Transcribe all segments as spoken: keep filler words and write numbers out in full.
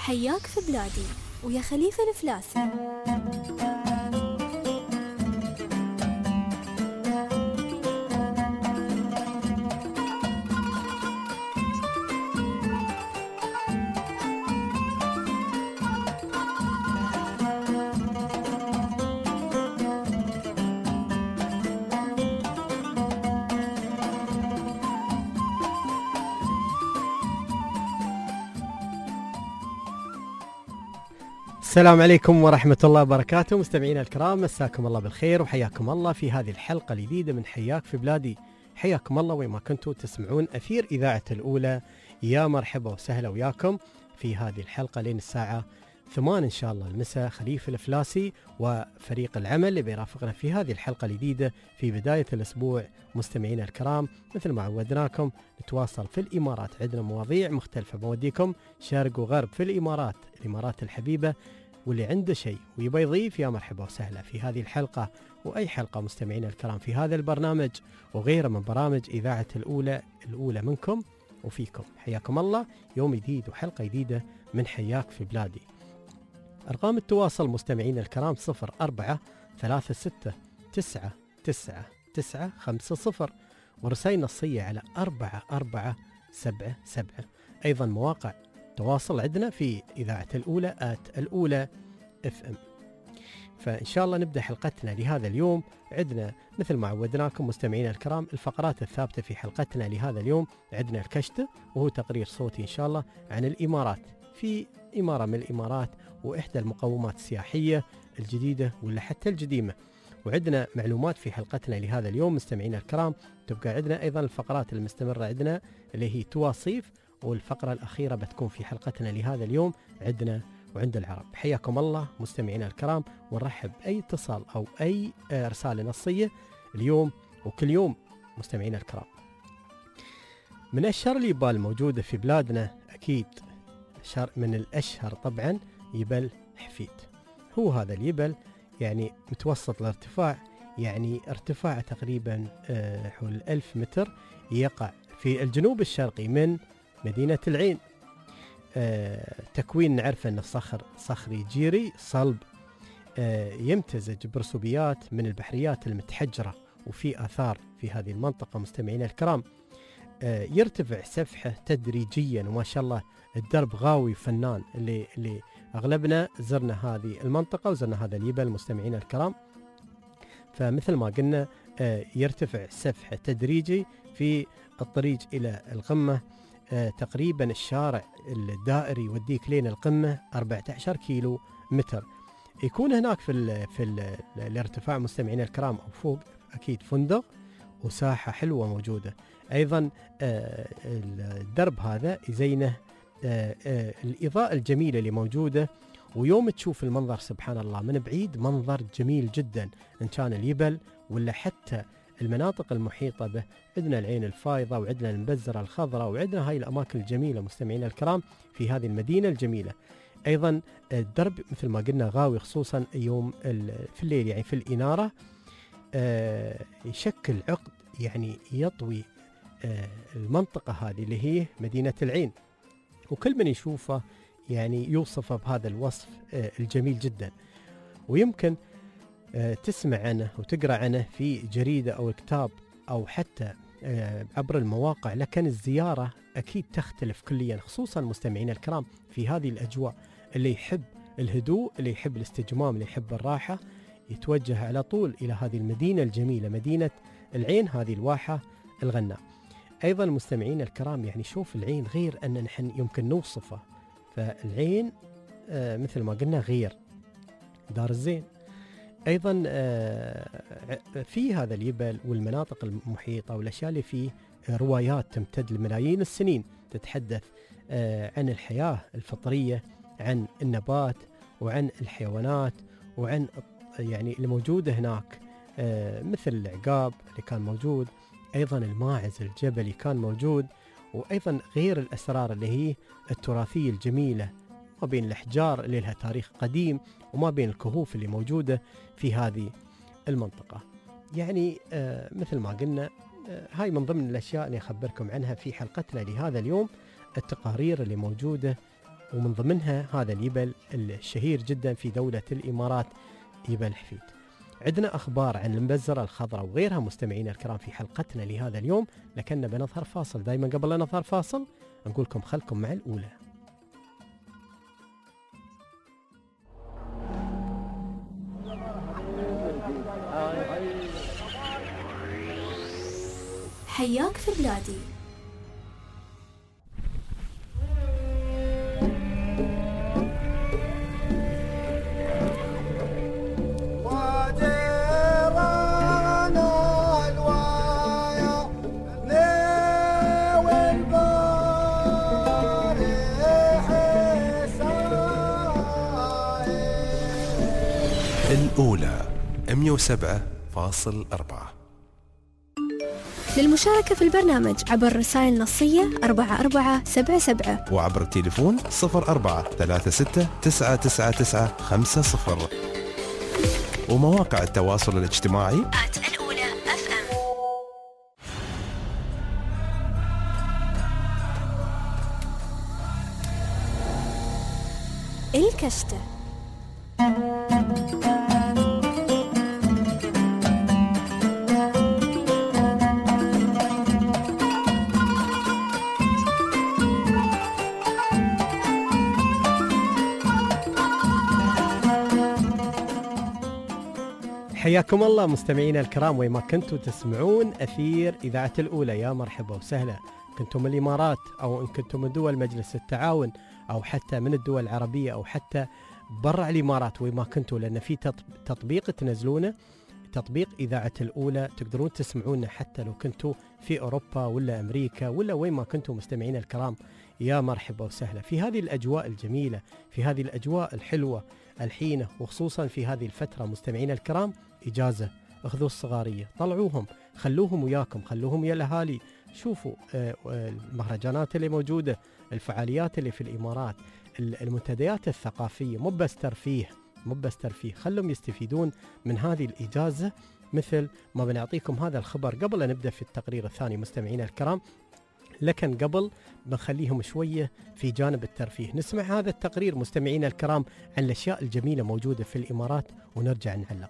حياك في بلادي ويا خليفة الفلاسي. السلام عليكم ورحمة الله وبركاته. مستمعينا الكرام، مساكم الله بالخير وحياكم الله في هذه الحلقة الجديدة من حياك في بلادي. حياكم الله وين ما كنتوا تسمعون أثير إذاعة الأولى. يا مرحبا وسهلا وياكم في هذه الحلقة لين الساعة ثمان إن شاء الله المساء. خليفة الفلاسي وفريق العمل اللي بيرافقنا في هذه الحلقة الجديدة في بداية الأسبوع. مستمعينا الكرام، مثل ما عودناكم نتواصل في الإمارات، عندنا مواضيع مختلفة بوديكم شرق وغرب في الإمارات، الإمارات الحبيبة. واللي عنده شيء ويبغى يضيف يا مرحبا وسهلا في هذه الحلقة وأي حلقة مستمعينا الكرام في هذا البرنامج وغيره من برامج إذاعة الأولى، الأولى منكم وفيكم. حياكم الله، يوم جديد وحلقة جديدة من حياك في بلادي. أرقام التواصل مستمعينا الكرام صفر أربعة ثلاثة ستة تسعة تسعة تسعة خمسة صفر، ورسائل نصية على أربعة أربعة سبعة سبعة. أيضا مواقع تواصل عندنا في إذاعة الأولى آت الأولى اف ام. فإن شاء الله نبدأ حلقتنا لهذا اليوم. عندنا مثل ما عودناكم مستمعينا الكرام الفقرات الثابتة في حلقتنا لهذا اليوم. عندنا الكشت وهو تقرير صوتي إن شاء الله عن الإمارات، في إمارة من الإمارات وإحدى المقومات السياحية الجديدة ولا حتى القديمة. وعندنا معلومات في حلقتنا لهذا اليوم مستمعينا الكرام. تبقى عندنا أيضا الفقرات المستمرة عندنا اللي هي تواصيف، والفقرة الأخيرة بتكون في حلقتنا لهذا اليوم عندنا وعند العرب. حياكم الله مستمعينا الكرام، ونرحب أي اتصال أو أي رسالة نصية اليوم وكل يوم مستمعينا الكرام. من الأشهر اليبال موجودة في بلادنا أكيد من الأشهر طبعا يبل حفيت. هو هذا اليبل يعني متوسط الارتفاع، يعني ارتفاع تقريبا حول ألف متر، يقع في الجنوب الشرقي من مدينة العين. آه، تكوين نعرف أنه صخر صخري جيري صلب، آه، يمتزج برسوبيات من البحريات المتحجرة، وفي آثار في هذه المنطقة مستمعين الكرام. آه، يرتفع سفحه تدريجيا وما شاء الله الدرب غاوي فنان. اللي, اللي أغلبنا زرنا هذه المنطقة وزرنا هذا الجبل مستمعين الكرام. فمثل ما قلنا آه، يرتفع سفحه تدريجي في الطريق إلى القمة. آه تقريبا الشارع الدائري يوديك لين القمة أربعة عشر كيلو متر. يكون هناك في ال في ال الارتفاع مستمعين الكرام أو فوق أكيد فندق وساحة حلوة موجودة. أيضا آه الدرب هذا يزينه آه آه الإضاءة الجميلة اللي موجودة، ويوم تشوف المنظر سبحان الله من بعيد منظر جميل جدا، إن كان الجبل ولا حتى المناطق المحيطة به. عندنا العين الفايضة وعندنا المبزرة الخضراء وعندنا هاي الأماكن الجميلة مستمعين الكرام في هذه المدينة الجميلة. أيضا الدرب مثل ما قلنا غاوي خصوصا يوم في الليل، يعني في الإنارة آه يشكل عقد يعني يطوي آه المنطقة هذه اللي هي مدينة العين، وكل من يشوفه يعني يوصفه بهذا الوصف آه الجميل جدا. ويمكن تسمع عنه وتقرأ عنه في جريدة أو كتاب أو حتى عبر المواقع، لكن الزيارة أكيد تختلف كليا، خصوصا مستمعين الكرام في هذه الأجواء. اللي يحب الهدوء، اللي يحب الاستجمام، اللي يحب الراحة، يتوجه على طول إلى هذه المدينة الجميلة مدينة العين، هذه الواحة الغناء. أيضا مستمعين الكرام يعني شوف العين غير أن نحن يمكن نوصفه. فالعين مثل ما قلنا غير دار الزين. أيضا في هذا الجبل والمناطق المحيطة والأشياء اللي فيه روايات تمتد لملايين السنين، تتحدث عن الحياة الفطرية، عن النبات وعن الحيوانات وعن يعني اللي موجودة هناك، مثل العقاب اللي كان موجود، أيضا الماعز الجبلي كان موجود، وأيضا غير الأسرار اللي هي التراثية الجميلة ما بين الأحجار اللي لها تاريخ قديم وما بين الكهوف اللي موجودة في هذه المنطقة. يعني آه مثل ما قلنا آه هاي من ضمن الأشياء اللي أخبركم عنها في حلقتنا لهذا اليوم، التقارير اللي موجودة ومن ضمنها هذا اليبل الشهير جدا في دولة الإمارات، يبل حفيد. عندنا أخبار عن المبزرة الخضراء وغيرها مستمعينا الكرام في حلقتنا لهذا اليوم، لكننا بنظهر فاصل. دايما قبل لا نظهر فاصل نقول لكم خلكم مع الأولى. حياك في بلادي. الأولى مئة وسبعة فاصلة أربعة. للمشاركة في البرنامج عبر رسائل نصية أربعة أربعة سبعة سبعة وعبر التليفون صفر أربعة ثلاثة ستة تسعة تسعة تسعة خمسة صفر، ومواقع التواصل الاجتماعي آت الأولى أف أم. الكشتة. حياكم الله مستمعينا الكرام وين ما كنتوا تسمعون أثير إذاعة الأولى. يا مرحبا وسهلا، كنتم من الإمارات أو إن كنتم من دول مجلس التعاون أو حتى من الدول العربية أو حتى برا الإمارات وين ما كنتوا، لأن في تطبيق تنزلونه، تطبيق إذاعة الأولى، تقدرون تسمعونا حتى لو كنتوا في أوروبا ولا أمريكا ولا وين ما كنتوا مستمعينا الكرام. يا مرحبا وسهلا في هذه الأجواء الجميلة، في هذه الأجواء الحلوة الحينة، وخصوصا في هذه الفترة مستمعينا الكرام. إجازة، اخذوا الصغارية، طلعوهم، خلوهم وياكم، خلوهم يا الأهالي، شوفوا المهرجانات اللي موجودة، الفعاليات اللي في الإمارات، المنتديات الثقافية، مو بس ترفيه، مو بس ترفيه، خلهم يستفيدون من هذه الإجازة مثل ما بنعطيكم هذا الخبر قبل أن نبدأ في التقرير الثاني مستمعينا الكرام. لكن قبل بنخليهم شوية في جانب الترفيه، نسمع هذا التقرير مستمعينا الكرام عن الأشياء الجميلة موجودة في الإمارات ونرجع نعلق.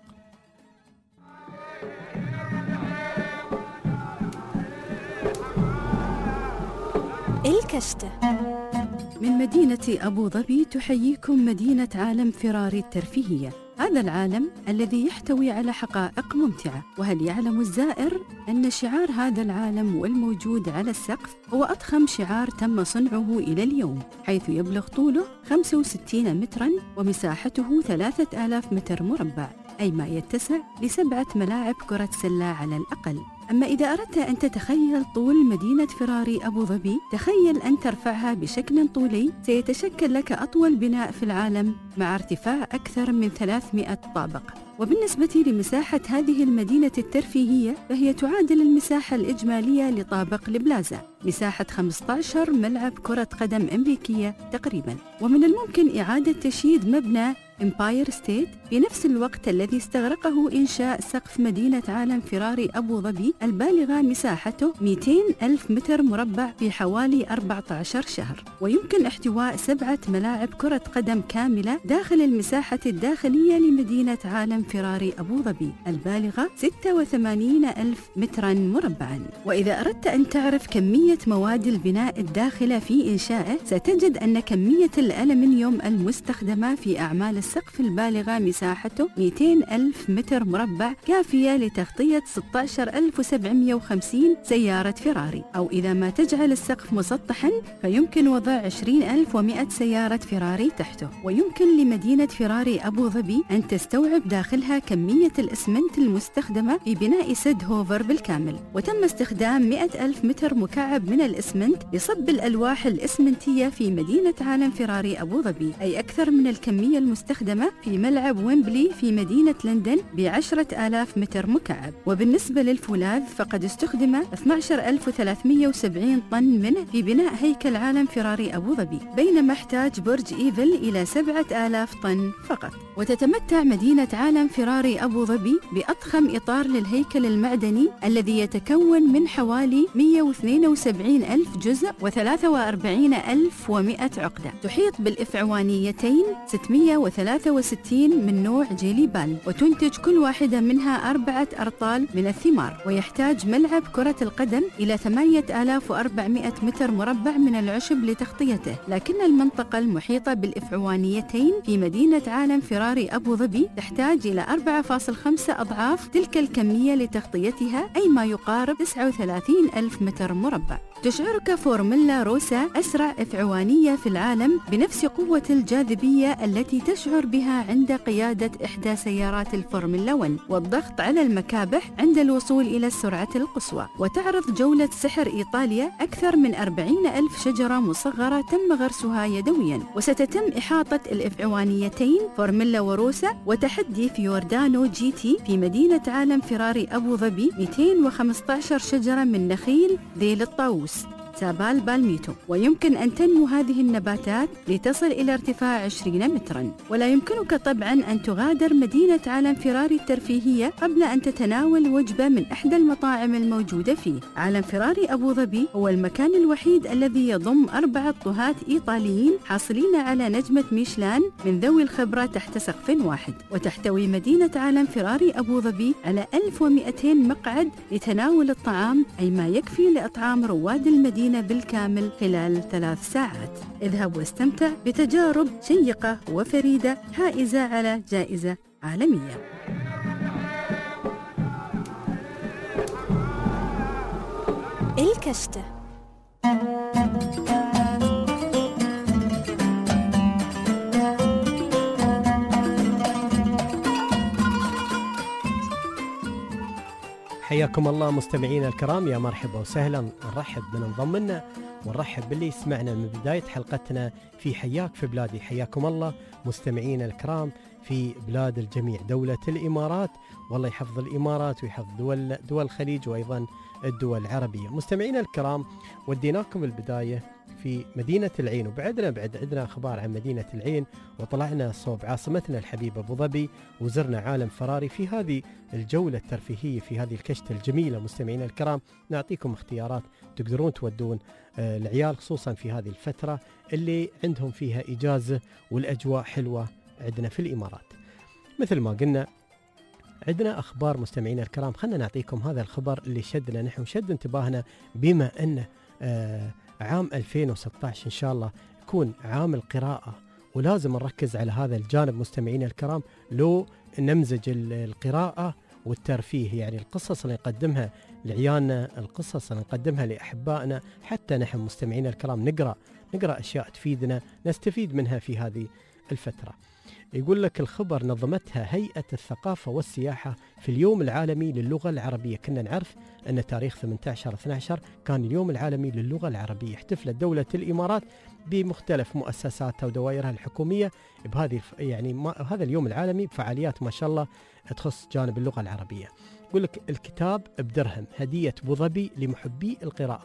الكشتة. من مدينة أبو ظبي تحييكم مدينة عالم فيراري الترفيهية. هذا العالم الذي يحتوي على حقائق ممتعة. وهل يعلم الزائر أن شعار هذا العالم والموجود على السقف هو أضخم شعار تم صنعه إلى اليوم، حيث يبلغ طوله خمسة وستين متراً ومساحته ثلاثة آلاف متر مربع، أي ما يتسع لسبعة ملاعب كرة سلة على الأقل. أما إذا أردت أن تتخيل طول مدينة فيراري أبو ظبي، تخيل أن ترفعها بشكل طولي، سيتشكل لك أطول بناء في العالم مع ارتفاع أكثر من ثلاثمئة طابق. وبالنسبة لمساحة هذه المدينة الترفيهية فهي تعادل المساحة الإجمالية لطابق البلازا، مساحة خمسة عشر ملعب كرة قدم أمريكية تقريبا. ومن الممكن إعادة تشييد مبنى إمباير ستيت في نفس الوقت الذي استغرقه إنشاء سقف مدينة عالم فيراري أبو ظبي البالغة مساحته مئتين ألف متر مربع في حوالي أربعة عشر شهر، ويمكن احتواء سبعة ملاعب كرة قدم كاملة داخل المساحة الداخلية لمدينة عالم فيراري أبو ظبي البالغة ستة وثمانين ألف مترا مربعا. وإذا أردت أن تعرف كمية مواد البناء الداخلة في إنشائه، ستجد أن كمية الألمنيوم المستخدمة في أعمال السقف البالغة مساحته مئتين ألف متر مربع كافية لتغطية ستة عشر ألف وسبعمئة وخمسين سيارة فيراري، أو إذا ما تجعل السقف مسطحا فيمكن وضع عشرين ألف ومئة سيارة فيراري تحته. ويمكن لمدينة فيراري أبو ظبي أن تستوعب داخلها كمية الإسمنت المستخدمة في بناء سد هوفر بالكامل، وتم استخدام مئة ألف متر مكعب من الإسمنت لصب الألواح الإسمنتية في مدينة عالم فيراري أبو ظبي، أي أكثر من الكمية المستخدمة المستخدمة في ملعب ويمبلي في مدينة لندن بعشرة آلاف متر مكعب. وبالنسبة للفولاذ فقد استخدم اثني عشر ألف وثلاثمئة وسبعين طن منه في بناء هيكل عالم فيراري أبو ظبي، بينما احتاج برج إيفل إلى سبعة آلاف طن فقط. وتتمتع مدينة عالم فيراري أبو ظبي بأضخم إطار للهيكل المعدني الذي يتكون من حوالي مئة واثنين وسبعين ألف جزء وثلاثة وأربعين ألف ومئة عقدة. تحيط بالإفعوانيتين ستمئة وثلاثة وستين من نوع جيلي بال، وتنتج كل واحدة منها أربعة أرطال من الثمار. ويحتاج ملعب كرة القدم إلى ثمانية آلاف وأربعمئة متر مربع من العشب لتغطيته، لكن المنطقة المحيطة بالإفعوانيتين في مدينة عالم فيراري أبو ظبي تحتاج إلى أربعة فاصلة خمسة أضعاف تلك الكمية لتغطيتها، أي ما يقارب تسعة وثلاثين ألف متر مربع. تشعرك فورمولا روسا أسرع إفعوانية في العالم بنفس قوة الجاذبية التي تشعر بها عند قيادة إحدى سيارات الفورمولا واحد، والضغط على المكابح عند الوصول إلى السرعة القصوى. وتعرض جولة سحر إيطاليا أكثر من أربعين ألف شجرة مصغرة تم غرسها يدويا، وستتم إحاطة الإفعوانيتين فورمولا وروسا وتحدي فيوردانو جي تي في مدينة عالم فيراري أبو ظبي مئتين وخمسة عشر شجرة من نخيل ذيل الطاووس سابال بالميتو، ويمكن أن تنمو هذه النباتات لتصل إلى ارتفاع عشرين مترا. ولا يمكنك طبعا أن تغادر مدينة عالم فيراري الترفيهية قبل أن تتناول وجبة من إحدى المطاعم الموجودة فيه. عالم فيراري أبو ظبي هو المكان الوحيد الذي يضم أربعة طهاة إيطاليين حاصلين على نجمة ميشلان من ذوي الخبرة تحت سقف واحد. وتحتوي مدينة عالم فيراري أبو ظبي على ألف ومئتين مقعد لتناول الطعام، أي ما يكفي لأطعام رواد المدينة بالكامل خلال ثلاث ساعات. اذهب واستمتع بتجارب شيقة وفريدة حائزة على جائزة عالمية. الكشتة. حياكم الله مستمعينا الكرام، يا مرحبا وسهلا. نرحب من انضم لنا ونرحب باللي يسمعنا من بداية حلقتنا في حياك في بلادي. حياكم الله مستمعينا الكرام في بلاد الجميع، دولة الإمارات، والله يحفظ الإمارات ويحفظ دول دول الخليج وأيضا الدول العربية. مستمعينا الكرام، وديناكم البداية في مدينة العين، وبعدنا بعد عندنا أخبار عن مدينة العين، وطلعنا صوب عاصمتنا الحبيبة أبو ظبي، وزرنا عالم فيراري في هذه الجولة الترفيهية في هذه الكشتة الجميلة. مستمعينا الكرام، نعطيكم اختيارات تقدرون تودون آه العيال، خصوصا في هذه الفترة اللي عندهم فيها إجازة والأجواء حلوة عندنا في الإمارات. مثل ما قلنا عندنا أخبار مستمعينا الكرام، خلنا نعطيكم هذا الخبر اللي شدنا نحن وشد انتباهنا، بما أن آه عام ألفين وستة عشر إن شاء الله يكون عام القراءة، ولازم نركز على هذا الجانب مستمعينا الكرام، لو نمزج القراءة والترفيه، يعني القصص اللي نقدمها لعيالنا، القصص اللي نقدمها لأحبائنا، حتى نحن مستمعينا الكرام نقرأ نقرأ أشياء تفيدنا نستفيد منها في هذه الفترة. يقول لك الخبر نظمتها هيئة الثقافة والسياحة في اليوم العالمي للغة العربية. كنا نعرف أن تاريخ ثمانية عشر اثني عشر كان اليوم العالمي للغة العربية. احتفلت دولة الإمارات بمختلف مؤسساتها ودوائرها الحكومية بهذه يعني ما هذا اليوم العالمي بفعاليات ما شاء الله تخص جانب اللغة العربية. يقول لك الكتاب بدرهم، هدية أبو ظبي لمحبي القراءة.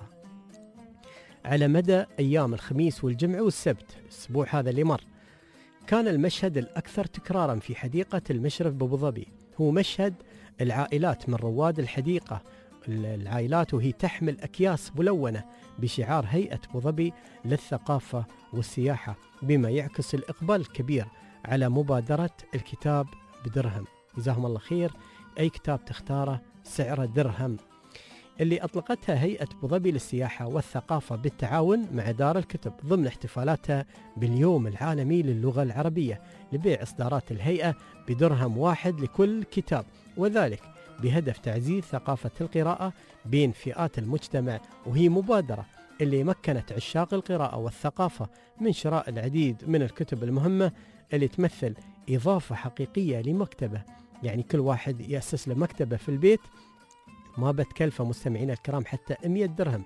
على مدى أيام الخميس والجمعة والسبت الأسبوع هذا اللي مر، كان المشهد الأكثر تكرارا في حديقة المشرف بأبو ظبي هو مشهد العائلات من رواد الحديقة، العائلات وهي تحمل أكياس ملونة بشعار هيئة أبو ظبي للثقافة والسياحة، بما يعكس الإقبال الكبير على مبادرة الكتاب بدرهم. جزاهم الله خير، أي كتاب تختاره سعره درهم، اللي أطلقتها هيئة أبو ظبي للسياحة والثقافة بالتعاون مع دار الكتب ضمن احتفالاتها باليوم العالمي للغة العربية لبيع إصدارات الهيئة بدرهم واحد لكل كتاب، وذلك بهدف تعزيز ثقافة القراءة بين فئات المجتمع. وهي مبادرة اللي مكنت عشاق القراءة والثقافة من شراء العديد من الكتب المهمة اللي تمثل إضافة حقيقية لمكتبة، يعني كل واحد يأسس له مكتبة في البيت ما بتكلفه مستمعين الكرام حتى مئة درهم،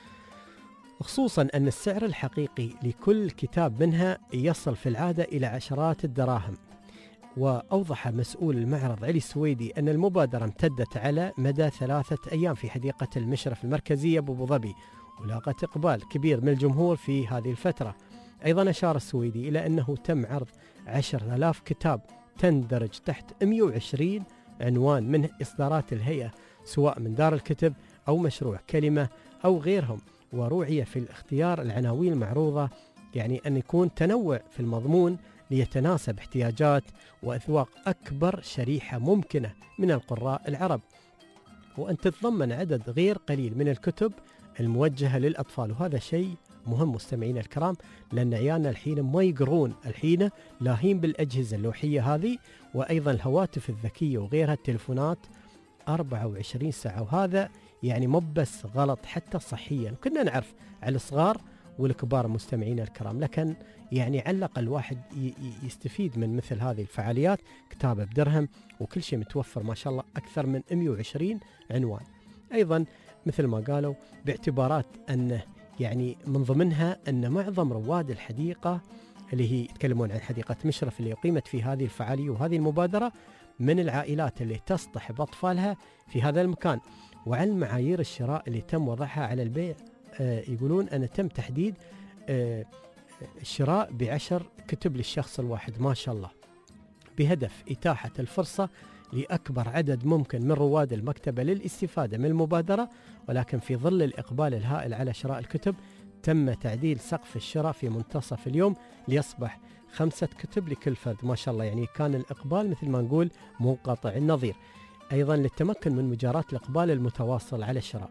خصوصا أن السعر الحقيقي لكل كتاب منها يصل في العادة إلى عشرات الدراهم. وأوضح مسؤول المعرض علي السويدي أن المبادرة امتدت على مدى ثلاثة أيام في حديقة المشرف المركزية بأبو ظبي، ولاقت إقبال كبير من الجمهور في هذه الفترة. أيضا أشار السويدي إلى أنه تم عرض عشرة آلاف كتاب تندرج تحت مئة وعشرين عنوان من إصدارات الهيئة، سواء من دار الكتب أو مشروع كلمة أو غيرهم، وروعية في الاختيار العناوين المعروضة، يعني أن يكون تنوع في المضمون ليتناسب احتياجات وأذواق أكبر شريحة ممكنة من القراء العرب، وأن تتضمن عدد غير قليل من الكتب الموجهة للأطفال. وهذا شيء مهم مستمعين الكرام، لأن عيالنا الحين ما يقرون، الحين لاهين بالأجهزة اللوحية هذه، وأيضا الهواتف الذكية وغيرها، التلفونات أربعة وعشرين ساعة، وهذا يعني مو بس غلط حتى صحيا. كنا نعرف على الصغار والكبار مستمعين الكرام، لكن يعني علق الواحد يستفيد من مثل هذه الفعاليات. كتابة بدرهم وكل شيء متوفر ما شاء الله، أكثر من مئة وعشرين عنوان. أيضا مثل ما قالوا باعتبارات أنه يعني من ضمنها أن معظم رواد الحديقة اللي هي يتكلمون عن حديقة مشرف اللي أقيمت في هذه الفعالية وهذه المبادرة من العائلات اللي تصطحب أطفالها في هذا المكان. وعن معايير الشراء اللي تم وضعها على البيع، آه يقولون أن تم تحديد آه الشراء بعشر كتب للشخص الواحد ما شاء الله، بهدف إتاحة الفرصة لأكبر عدد ممكن من رواد المكتبة للاستفادة من المبادرة. ولكن في ظل الإقبال الهائل على شراء الكتب تم تعديل سقف الشراء في منتصف اليوم ليصبح خمسة كتب لكل فرد ما شاء الله، يعني كان الإقبال مثل ما نقول منقطع النظير. أيضا للتمكن من مجاراة الإقبال المتواصل على الشراء.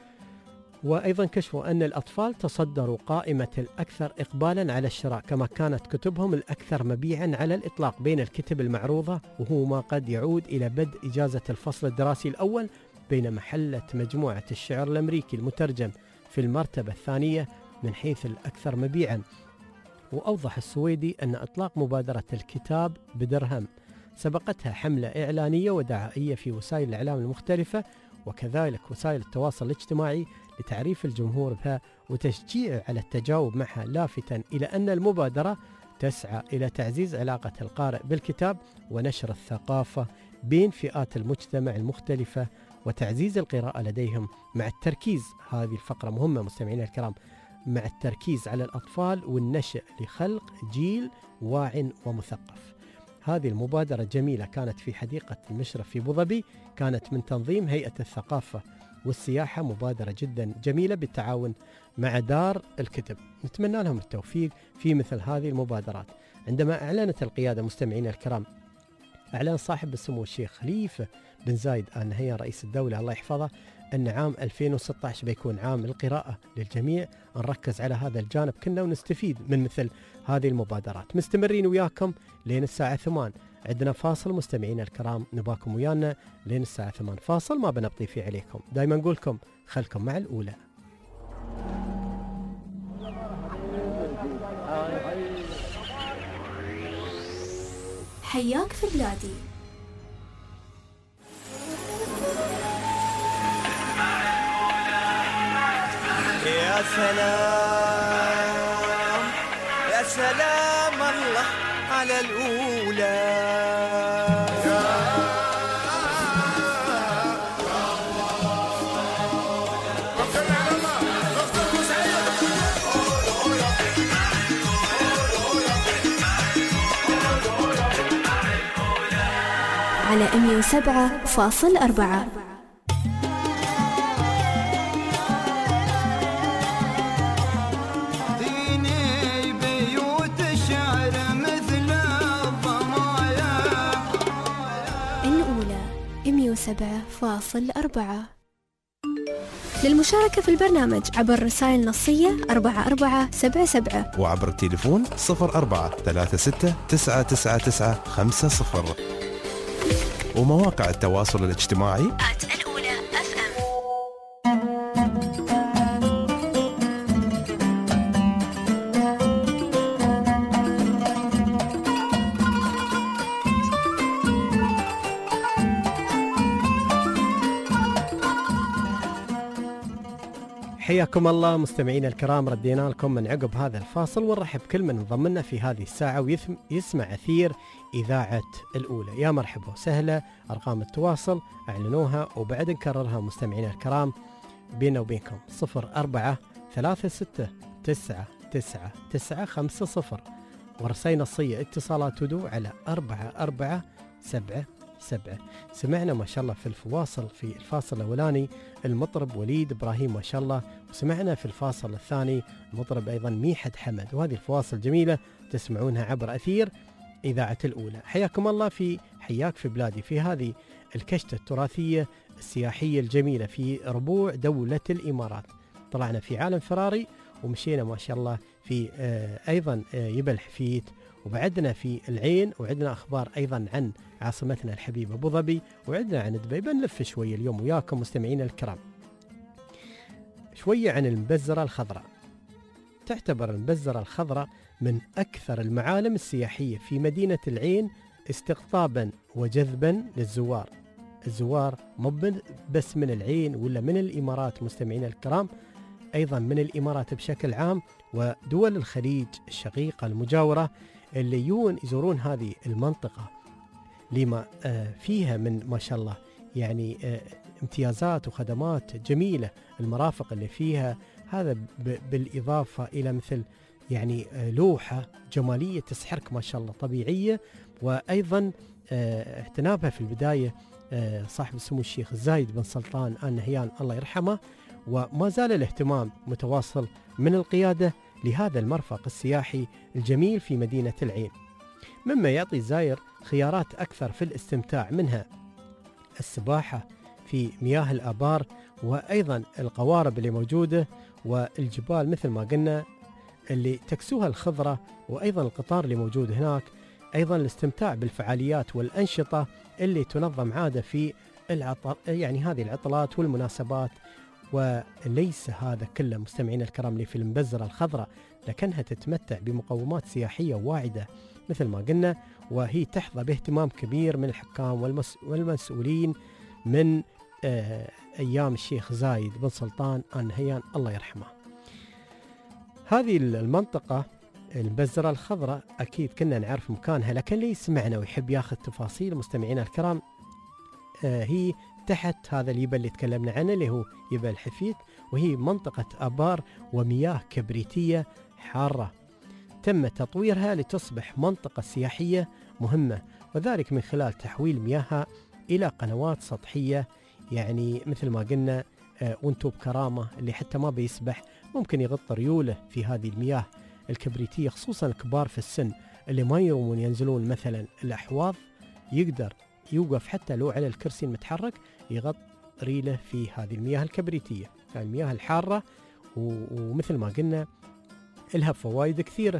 وأيضا كشفوا أن الأطفال تصدروا قائمة الأكثر إقبالا على الشراء، كما كانت كتبهم الأكثر مبيعا على الإطلاق بين الكتب المعروضة، وهو ما قد يعود إلى بدء إجازة الفصل الدراسي الأول، بينما حلت مجموعة الشعر الأمريكي المترجم في المرتبة الثانية من حيث الأكثر مبيعا. وأوضح السويدي أن إطلاق مبادرة الكتاب بدرهم سبقتها حملة إعلانية ودعائية في وسائل الإعلام المختلفة وكذلك وسائل التواصل الاجتماعي لتعريف الجمهور بها وتشجيع على التجاوب معها، لافتا إلى أن المبادرة تسعى إلى تعزيز علاقة القارئ بالكتاب ونشر الثقافة بين فئات المجتمع المختلفة وتعزيز القراءة لديهم، مع التركيز، هذه الفقرة مهمة مستمعينا الكرام، مع التركيز على الأطفال والنشء لخلق جيل واع ومثقف. هذه المبادرة جميلة كانت في حديقة المشرف في أبو ظبي، كانت من تنظيم هيئة الثقافة والسياحة، مبادرة جدا جميلة بالتعاون مع دار الكتب. نتمنى لهم التوفيق في مثل هذه المبادرات. عندما أعلنت القيادة مستمعين الكرام، أعلن صاحب السمو الشيخ خليفة بن زايد آل نهيان رئيس الدولة الله يحفظه أن عام ألفين وستة عشر بيكون عام القراءة للجميع، نركز على هذا الجانب كنا ونستفيد من مثل هذه المبادرات. مستمرين وياكم لين الساعة ثمان، عندنا فاصل مستمعين الكرام، نباكم ويانا لين الساعة ثمان، فاصل ما بنبطي فيه عليكم، دايما نقولكم خلكم مع الأولى. حياك في بلادي. يا سلام يا سلام الله على الأولى. على مئة وسبعة فاصل أربعة. سبعة فاصل أربعة. للمشاركة في البرنامج عبر رسائل نصية أربعة أربعة سبعة سبعة وعبر التليفون صفر أربعة ثلاثة ستة تسعة تسعة تسعة خمسة صفر ومواقع التواصل الاجتماعي الأولى أف أم. حياكم الله مستمعينا الكرام، ردينا لكم من عقب هذا الفاصل ونرحب كل من انضم لنا في هذه الساعة ويسمع أثير إذاعة الأولى. يا مرحبا وسهلا، أرقام التواصل أعلنوها وبعد نكررها مستمعينا الكرام بيننا وبينكم صفر أربعة ثلاثة ستة تسعة تسعة تسعة خمسة صفر، ورسائل نصية اتصالات ودو على أربعة أربعة سبعة سبعة. سمعنا ما شاء الله في الفواصل في الفاصل الأولاني المطرب وليد إبراهيم ما شاء الله، وسمعنا في الفاصل الثاني المطرب أيضا ميحد حمد، وهذه الفواصل جميلة تسمعونها عبر أثير إذاعة الأولى. حياكم الله في حياك في بلادي في هذه الكشتة التراثية السياحية الجميلة في ربوع دولة الإمارات. طلعنا في عالم فراري ومشينا ما شاء الله في آه أيضا آه يبل حفيت، وبعدنا في العين، وعندنا أخبار أيضا عن عاصمتنا الحبيبة أبو ظبي، وعندنا عن دبي. بنلف شوية اليوم وياكم مستمعينا الكرام شوية عن المبزرة الخضراء. تعتبر المبزرة الخضراء من أكثر المعالم السياحية في مدينة العين استقطابا وجذبا للزوار. الزوار مو بس من العين ولا من الإمارات مستمعينا الكرام، أيضا من الإمارات بشكل عام ودول الخليج الشقيقة المجاورة اللي يون يزورون هذه المنطقة لما فيها من ما شاء الله يعني امتيازات وخدمات جميلة. المرافق اللي فيها هذا بالإضافة إلى مثل يعني لوحة جمالية تسحرك ما شاء الله طبيعية، وأيضا اهتنابها في البداية صاحب السمو الشيخ زايد بن سلطان آل نهيان الله يرحمه، وما زال الاهتمام متواصل من القيادة لهذا المرفق السياحي الجميل في مدينة العين، مما يعطي الزائر خيارات أكثر في الاستمتاع، منها السباحة في مياه الآبار، وأيضا القوارب اللي موجودة، والجبال مثل ما قلنا اللي تكسوها الخضرة، وأيضا القطار اللي موجود هناك، أيضا الاستمتاع بالفعاليات والأنشطة اللي تنظم عادة في العطل يعني هذه العطلات والمناسبات. وليس هذا كله مستمعينا الكرام اللي في المبزرة الخضراء، لكنها تتمتع بمقومات سياحية واعدة مثل ما قلنا، وهي تحظى باهتمام كبير من الحكام والمس والمسؤولين من آه أيام الشيخ زايد بن سلطان آل نهيان الله يرحمه. هذه المنطقة المبزرة الخضراء أكيد كنا نعرف مكانها، لكن اللي يسمعنا ويحب ياخذ تفاصيل مستمعينا الكرام آه هي تحت هذا اليبل اللي تكلمنا عنه اللي هو يبل حفيت، وهي منطقة آبار ومياه كبريتية حارة تم تطويرها لتصبح منطقة سياحية مهمة، وذلك من خلال تحويل مياهها إلى قنوات سطحية، يعني مثل ما قلنا آه وانتو بكرامة اللي حتى ما بيسبح ممكن يغط ريوله في هذه المياه الكبريتية، خصوصا الكبار في السن اللي ما يرومون ينزلون مثلا الأحواض، يقدر يوقف حتى لو على الكرسي المتحرك يغط ريله في هذه المياه الكبريتية، يعني المياه الحارة، ومثل ما قلنا لها فوائد كثيرة.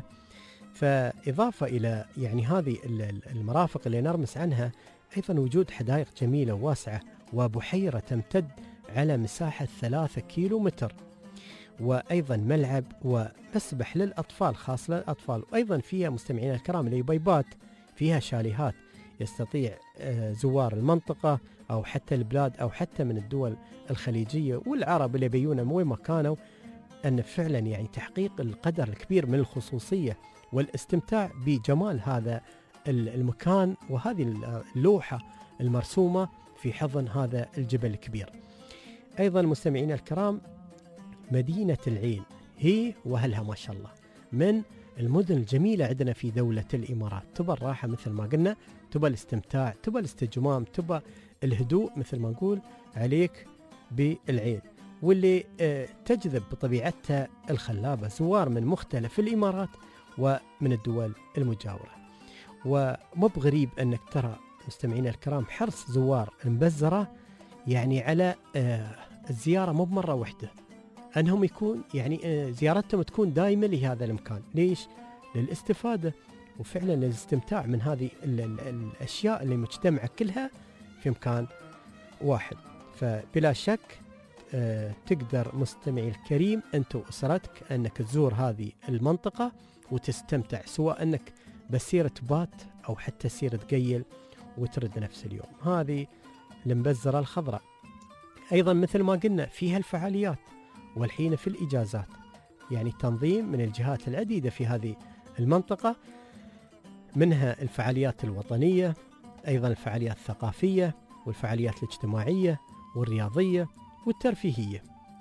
فإضافة إلى يعني هذه المرافق اللي نرمس عنها، أيضا وجود حدائق جميلة وواسعة وبحيرة تمتد على مساحة ثلاثة كيلو متر، وأيضا ملعب ومسبح للأطفال خاص للأطفال، وأيضا فيها مستمعينا الكرام اليبيبات، فيها شاليهات يستطيع زوار المنطقة أو حتى البلاد أو حتى من الدول الخليجية والعرب اللي بيونا وين ما كانوا أن فعلا يعني تحقيق القدر الكبير من الخصوصية والاستمتاع بجمال هذا المكان وهذه اللوحة المرسومة في حضن هذا الجبل الكبير. أيضا مستمعينا الكرام مدينة العين هي وهلها ما شاء الله من المدن الجميلة عندنا في دولة الإمارات، تبى الراحة مثل ما قلنا، تبى الاستمتاع، تبى الاستجمام، تبى الهدوء مثل ما نقول عليك بالعين، واللي اه تجذب بطبيعتها الخلابة زوار من مختلف الإمارات ومن الدول المجاورة. ومو بغريب أنك ترى مستمعينا الكرام حرص زوار المبزرة يعني على اه الزيارة مو بمرة واحدة، أنهم يكون يعني اه زيارتهم تكون دائمة لهذا المكان. ليش؟ للاستفادة وفعلا للاستمتاع من هذه ال ال الأشياء اللي مجتمعة كلها في مكان واحد. فبلا شك اه تقدر مستمعي الكريم أنت وأسرتك أنك تزور هذه المنطقة وتستمتع، سواء أنك بسيرة بات أو حتى سيرة قيل وترد نفس اليوم. هذه المبزرة الخضراء أيضا مثل ما قلنا فيها الفعاليات والحين في الإجازات، يعني تنظيم من الجهات العديدة في هذه المنطقة، منها الفعاليات الوطنية، أيضا الفعاليات الثقافية والفعاليات الاجتماعية والرياضية والترفيهية،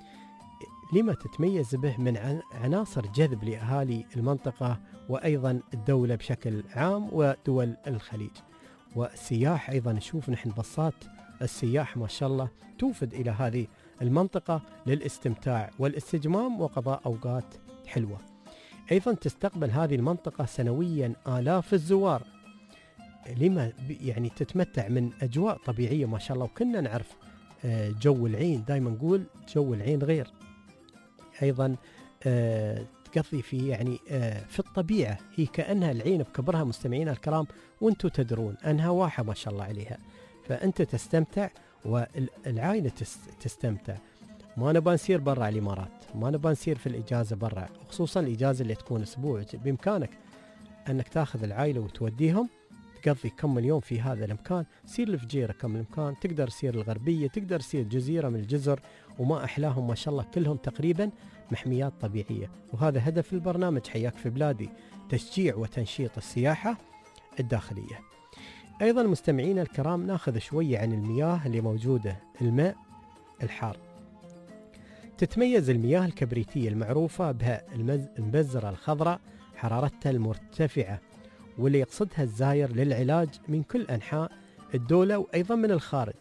لما تتميز به من عناصر جذب لأهالي المنطقة وأيضا الدولة بشكل عام ودول الخليج. والسياح أيضا نشوف نحن بصات السياح ما شاء الله توفد إلى هذه المنطقة للاستمتاع والاستجمام وقضاء أوقات حلوة. أيضا تستقبل هذه المنطقة سنويا آلاف الزوار، لما يعني تتمتع من أجواء طبيعية ما شاء الله. وكنا نعرف جو العين، دائما نقول جو العين غير، أيضا تقضي في يعني في الطبيعة، هي كأنها العين بكبرها مستمعينا الكرام، وانتم تدرون أنها واحة ما شاء الله عليها، فأنت تستمتع والعائلة تستمتع. ما نبغى نسير برا الإمارات، ما نبغى نسير في الإجازة برا، وخصوصا الإجازة اللي تكون أسبوع، بإمكانك أنك تاخذ العائلة وتوديهم تقضي كم اليوم في هذا المكان. سير الفجيرة كم الإمكان، تقدر سير الغربية، تقدر سير جزيرة من الجزر، وما أحلاهم ما شاء الله كلهم تقريبا محميات طبيعية. وهذا هدف البرنامج حياك في بلادي، تشجيع وتنشيط السياحة الداخلية. أيضا مستمعينا الكرام ناخذ شوية عن المياه اللي موجودة. الماء الحار، تتميز المياه الكبريتية المعروفة بها المبزرة الخضراء حرارتها المرتفعة، واللي يقصدها الزاير للعلاج من كل أنحاء الدولة وأيضا من الخارج.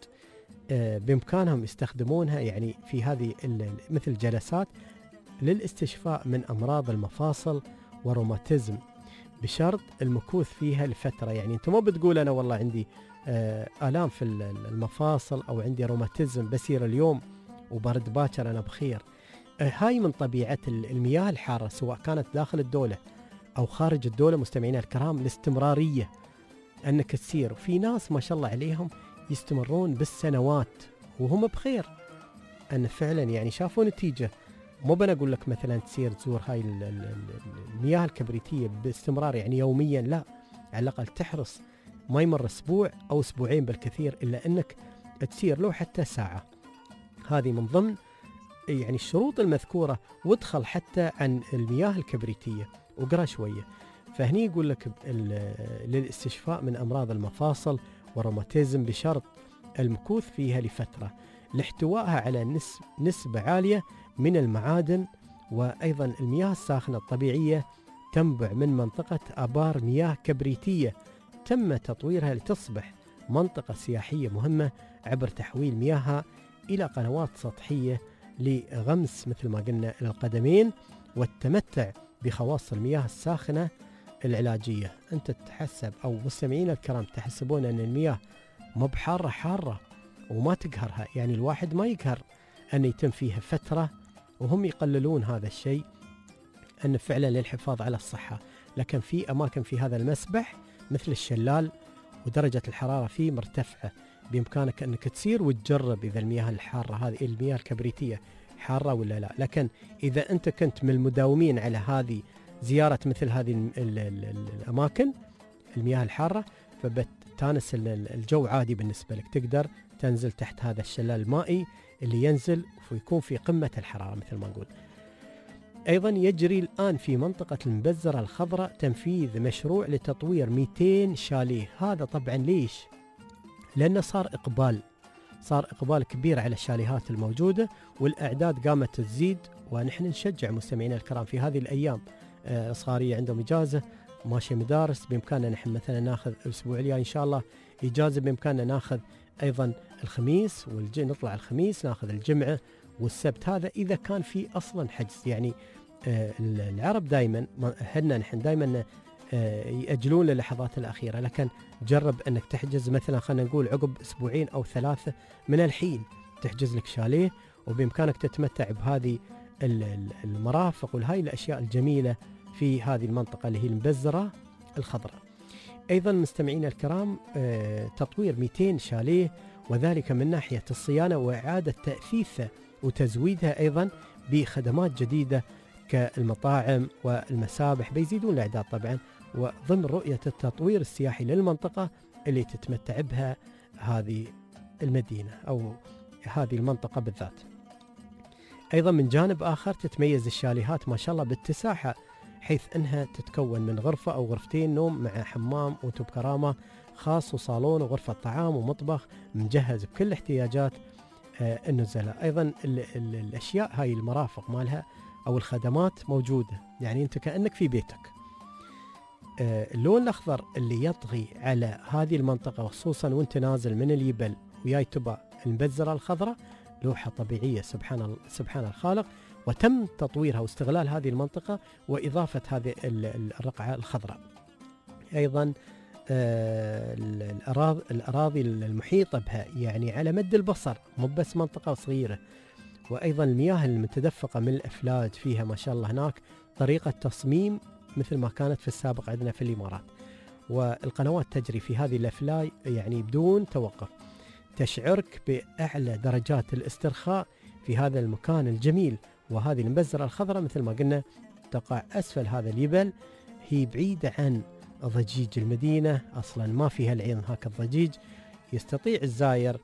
بإمكانهم يستخدمونها يعني في هذه مثل جلسات للاستشفاء من أمراض المفاصل وروماتيزم، بشرط المكوث فيها لفترة. يعني أنت ما بتقول أنا والله عندي آلام في المفاصل أو عندي روماتيزم بسير اليوم وبرد باكر أنا بخير. هاي من طبيعة المياه الحارة سواء كانت داخل الدولة أو خارج الدولة مستمعينا الكرام، الاستمرارية أنك تسير. في ناس ما شاء الله عليهم يستمرون بالسنوات وهم بخير، أن فعلا يعني شافوا نتيجة. مو بنقول لك مثلا تسير تزور هاي المياه الكبريتية باستمرار يعني يوميا، لا، على الأقل تحرص ما يمر أسبوع أو أسبوعين بالكثير إلا أنك تسير لو حتى ساعة. هذه من ضمن يعني الشروط المذكورة. وادخل حتى عن المياه الكبريتية وقرأ شوية، فهني يقول لك للاستشفاء من أمراض المفاصل وروماتيزم بشرط المكوث فيها لفترة، لاحتوائها على نسبة عالية من المعادن. وأيضا المياه الساخنة الطبيعية تنبع من منطقة آبار مياه كبريتية تم تطويرها لتصبح منطقة سياحية مهمة عبر تحويل مياهها إلى قنوات سطحية لغمس مثل ما قلنا القدمين والتمتع بخواص المياه الساخنة العلاجية. أنت تحسب أو مستمعين الكرام تحسبون أن المياه مو بحارة حارة وما تقهرها، يعني الواحد ما يقهر أن يتم فيها فترة، وهم يقللون هذا الشيء أن فعلا للحفاظ على الصحة. لكن في أماكن في هذا المسبح مثل الشلال ودرجة الحرارة فيه مرتفعة، بإمكانك أنك تسير وتجرب إذا المياه الحارة هذه المياه الكبريتية حارة ولا لا. لكن إذا أنت كنت من المداومين على هذه زيارة مثل هذه الأماكن المياه الحارة، فبتانس الجو عادي بالنسبة لك، تقدر تنزل تحت هذا الشلال المائي اللي ينزل ويكون في قمة الحرارة مثل ما نقول. أيضا يجري الآن في منطقة المبزرة الخضراء تنفيذ مشروع لتطوير مئتين شاليه. هذا طبعا ليش؟ لأنه صار إقبال صار إقبال كبير على الشاليهات الموجودة، والأعداد قامت تزيد. ونحن نشجع مستمعينا الكرام في هذه الأيام آه صغارية عندهم إجازة ماشي مدارس، بإمكاننا نحن مثلا ناخذ الأسبوع الجاي إن شاء الله إجازة، بإمكاننا ناخذ أيضا الخميس والج... نطلع الخميس ناخذ الجمعة والسبت. هذا إذا كان في أصلا حجز. يعني آه العرب دائما هنا نحن دائما آه يأجلون للحظات الأخيرة، لكن جرب أنك تحجز مثلا خلينا نقول عقب أسبوعين أو ثلاثة من الحين تحجز لك شاليه، وبإمكانك تتمتع بهذه المرافق والهاي الأشياء الجميلة في هذه المنطقة اللي هي المبزرة الخضراء. أيضا مستمعين الكرام آه تطوير مئتين شاليه، وذلك من ناحية الصيانة وإعادة تأثيثها وتزويدها أيضا بخدمات جديدة كالمطاعم والمسابح، بيزيدون الأعداد طبعا، وضمن رؤية التطوير السياحي للمنطقة اللي تتمتع بها هذه المدينة أو هذه المنطقة بالذات. أيضا من جانب آخر تتميز الشاليهات ما شاء الله باتساعها، حيث أنها تتكون من غرفة أو غرفتين نوم مع حمام وتوب كرامة خاص وصالون وغرفة طعام ومطبخ مجهز بكل احتياجات آه النزلاء. أيضا ال ال الأشياء هاي المرافق مالها أو الخدمات موجودة، يعني أنت كأنك في بيتك. آه اللون الأخضر اللي يطغي على هذه المنطقة، خصوصا وانت نازل من اليبل وياي تبع المبزرة الخضراء، لوحة طبيعية سبحان سبحان الخالق، وتم تطويرها واستغلال هذه المنطقة وإضافة هذه الرقعة الخضراء. أيضا آه الأراضي, الأراضي المحيطة بها يعني على مد البصر، مو بس منطقة صغيرة. وأيضا المياه المتدفقة من الأفلاج فيها ما شاء الله هناك طريقة تصميم مثل ما كانت في السابق عندنا في الإمارات، والقنوات تجري في هذه الأفلاج يعني بدون توقف، تشعرك بأعلى درجات الاسترخاء في هذا المكان الجميل. وهذه المبزرة الخضراء مثل ما قلنا تقع أسفل هذا الجبل، هي بعيدة عن ضجيج المدينة، أصلا ما فيها العين هاك الضجيج. يستطيع الزائر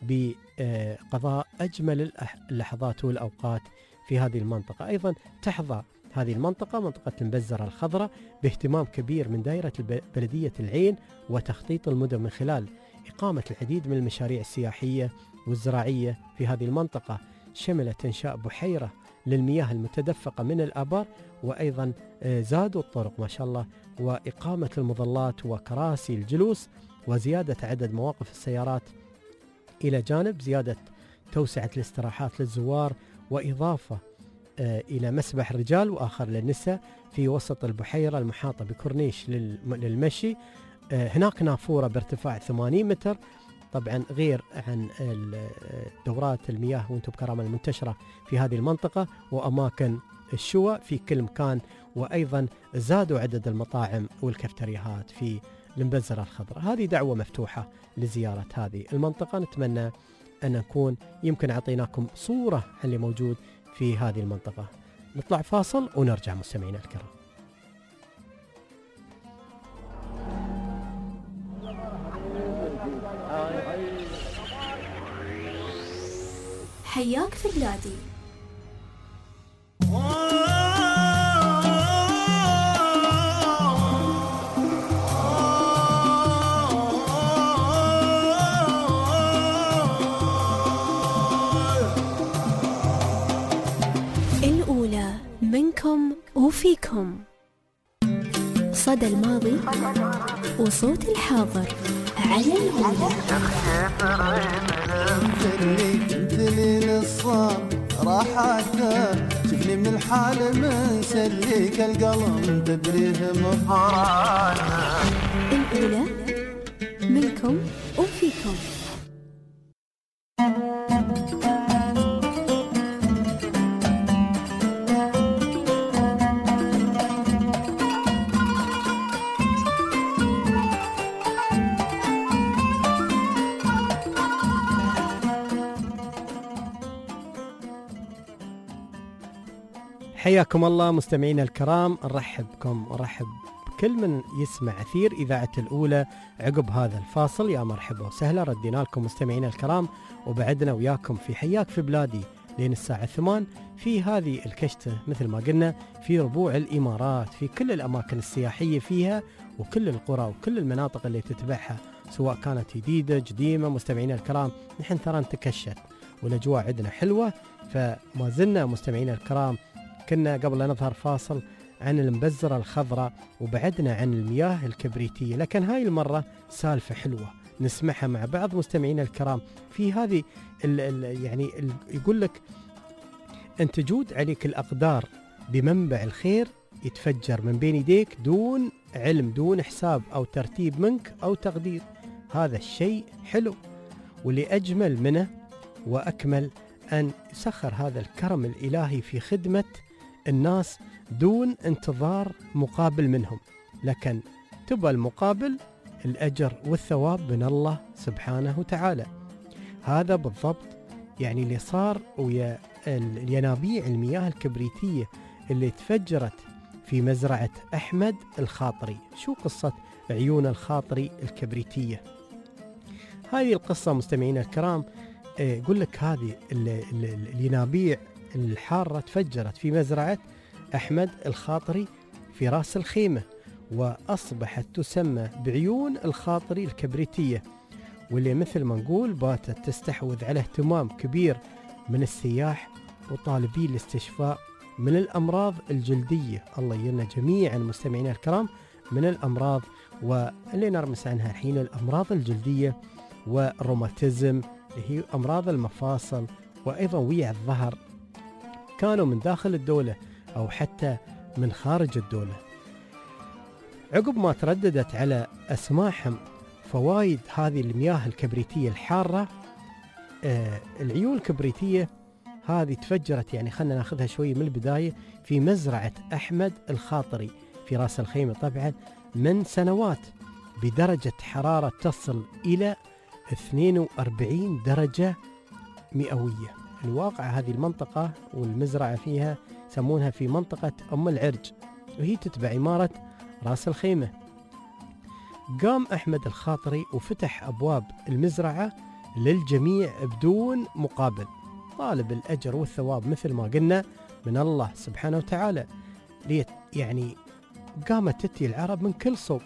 بقضاء أجمل اللحظات والأوقات في هذه المنطقة. أيضا تحظى هذه المنطقة منطقة المبزرة الخضراء باهتمام كبير من دائرة بلدية العين وتخطيط المدن، من خلال إقامة العديد من المشاريع السياحية والزراعية في هذه المنطقة، شملت إنشاء بحيرة للمياه المتدفقة من الآبار، وأيضا زادوا الطرق ما شاء الله، وإقامة المظلات وكراسي الجلوس، وزيادة عدد مواقف السيارات، إلى جانب زيادة توسعة الاستراحات للزوار، وإضافة إلى مسبح رجال وآخر للنساء في وسط البحيرة المحاطة بكورنيش للمشي. هناك نافورة بارتفاع ثمانين متر، طبعا غير عن دورات المياه وانتم بكرامة المنتشرة في هذه المنطقة، وأماكن الشوى في كل مكان. وأيضا زادوا عدد المطاعم والكافتريات في المبزرة الخضراء. هذه دعوة مفتوحة لزيارة هذه المنطقة. نتمنى أن نكون يمكن أعطيناكم صورة عن اللي موجود في هذه المنطقة. نطلع فاصل ونرجع مستمعينا الكرام. حياك في بلادي. الأولى منكم وفيكم، صدى الماضي وصوت الحاضر على الأولى. دليل الصام راحته، شفني من الحال من سليك القلم تدريه مفراته. الأولى منكم وفيكم. حياكم الله مستمعينا الكرام، نرحب بكم ورحب بكل من يسمع أثير إذاعة الأولى عقب هذا الفاصل. يا مرحبا وسهلا، ردينا لكم مستمعينا الكرام وبعدنا وياكم في حياك في بلادي لين الساعة ثمان في هذه الكشتة مثل ما قلنا في ربوع الإمارات، في كل الأماكن السياحية فيها وكل القرى وكل المناطق اللي تتبعها سواء كانت جديدة قديمة. مستمعينا الكرام نحن ترى نتكشت والأجواء عندنا حلوة، فما زلنا مستمعينا الكرام كنا قبل أن نظهر فاصل عن المبزرة الخضراء وبعدنا عن المياه الكبريتية، لكن هاي المرة سالفة حلوة نسمعها مع بعض مستمعينا الكرام. في هذه ال ال يعني ال يقول لك أن تجود عليك الأقدار بمنبع الخير يتفجر من بين يديك دون علم دون حساب أو ترتيب منك أو تقدير. هذا الشيء حلو، واللي أجمل منه وأكمل أن يسخر هذا الكرم الإلهي في خدمة الناس دون انتظار مقابل منهم، لكن تبى المقابل الأجر والثواب من الله سبحانه وتعالى. هذا بالضبط يعني اللي صار ويا الينابيع المياه الكبريتية اللي تفجرت في مزرعة أحمد الخاطري. شو قصة عيون الخاطري الكبريتية؟ هذه القصة مستمعينا الكرام يقول لك هذه الينابيع الحارة تفجرت في مزرعة أحمد الخاطري في راس الخيمة، وأصبحت تسمى بعيون الخاطري الكبريتية، واللي مثل ما نقول باتت تستحوذ على اهتمام كبير من السياح وطالبي الاستشفاء من الأمراض الجلدية. الله يجعلنا جميعا مستمعينا الكرام من الأمراض واللي نرمس عنها الحين، الأمراض الجلدية والروماتيزم اللي هي أمراض المفاصل وأيضا ويع الظهر، كانوا من داخل الدولة أو حتى من خارج الدولة. عقب ما ترددت على أسماعهم فوائد هذه المياه الكبريتية الحارة، آه العيون الكبريتية هذه تفجرت، يعني خلنا ناخذها شوي من البداية، في مزرعة أحمد الخاطري في راس الخيمة طبعا من سنوات، بدرجة حرارة تصل إلى اثنين وأربعين درجة مئوية. الواقع هذه المنطقة والمزرعة فيها يسمونها في منطقة أم العرج، وهي تتبع إمارة راس الخيمة. قام أحمد الخاطري وفتح أبواب المزرعة للجميع بدون مقابل، طالب الأجر والثواب مثل ما قلنا من الله سبحانه وتعالى. يعني قامت تتي العرب من كل صوب،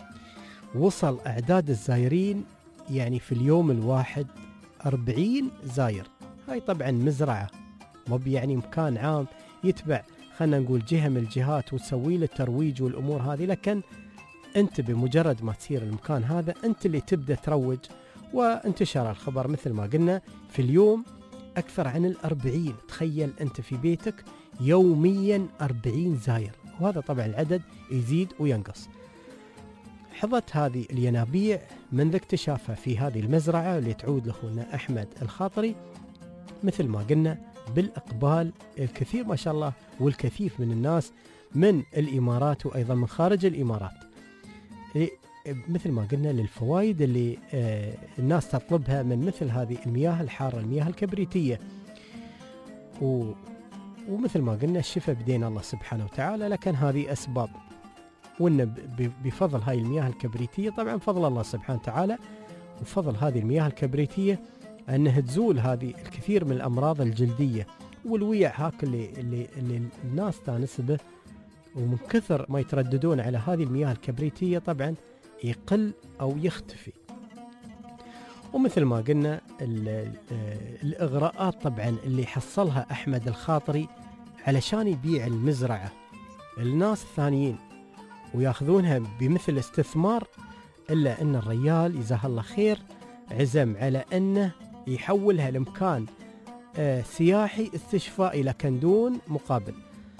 وصل أعداد الزائرين يعني في اليوم الواحد أربعين زاير. هاي طبعا مزرعة مو يعني مكان عام يتبع خلنا نقول جهة من الجهات وتسوي له الترويج والأمور هذه، لكن أنت بمجرد ما تصير المكان هذا أنت اللي تبدأ تروج، وانتشر الخبر مثل ما قلنا في اليوم أكثر عن الأربعين. تخيل أنت في بيتك يوميا أربعين زاير، وهذا طبعا العدد يزيد وينقص. حظت هذه الينابيع منذ اكتشافها في هذه المزرعة اللي تعود لأخونا أحمد الخاطري مثل ما قلنا بالإقبال الكثير ما شاء الله، والكثيف من الناس من الإمارات وأيضا من خارج الإمارات، مثل ما قلنا للفوائد اللي آه الناس تطلبها من مثل هذه المياه الحارة، المياه الكبريتية. و ومثل ما قلنا الشفاء بدين الله سبحانه وتعالى، لكن هذه أسباب، وإن بفضل هاي المياه الكبريتية طبعا فضل الله سبحانه وتعالى وفضل هذه المياه الكبريتية أنها تزول هذه الكثير من الأمراض الجلدية والويع هاك اللي, اللي, اللي الناس تانس به، ومن كثر ما يترددون على هذه المياه الكبريتية طبعا يقل أو يختفي. ومثل ما قلنا الإغراءات طبعا اللي حصلها أحمد الخاطري علشان يبيع المزرعة الناس الثانيين وياخذونها بمثل استثمار، إلا أن الرجال جزاه الله خير عزم على أنه يحولها لمكان آه سياحي استشفائي لكن دون مقابل.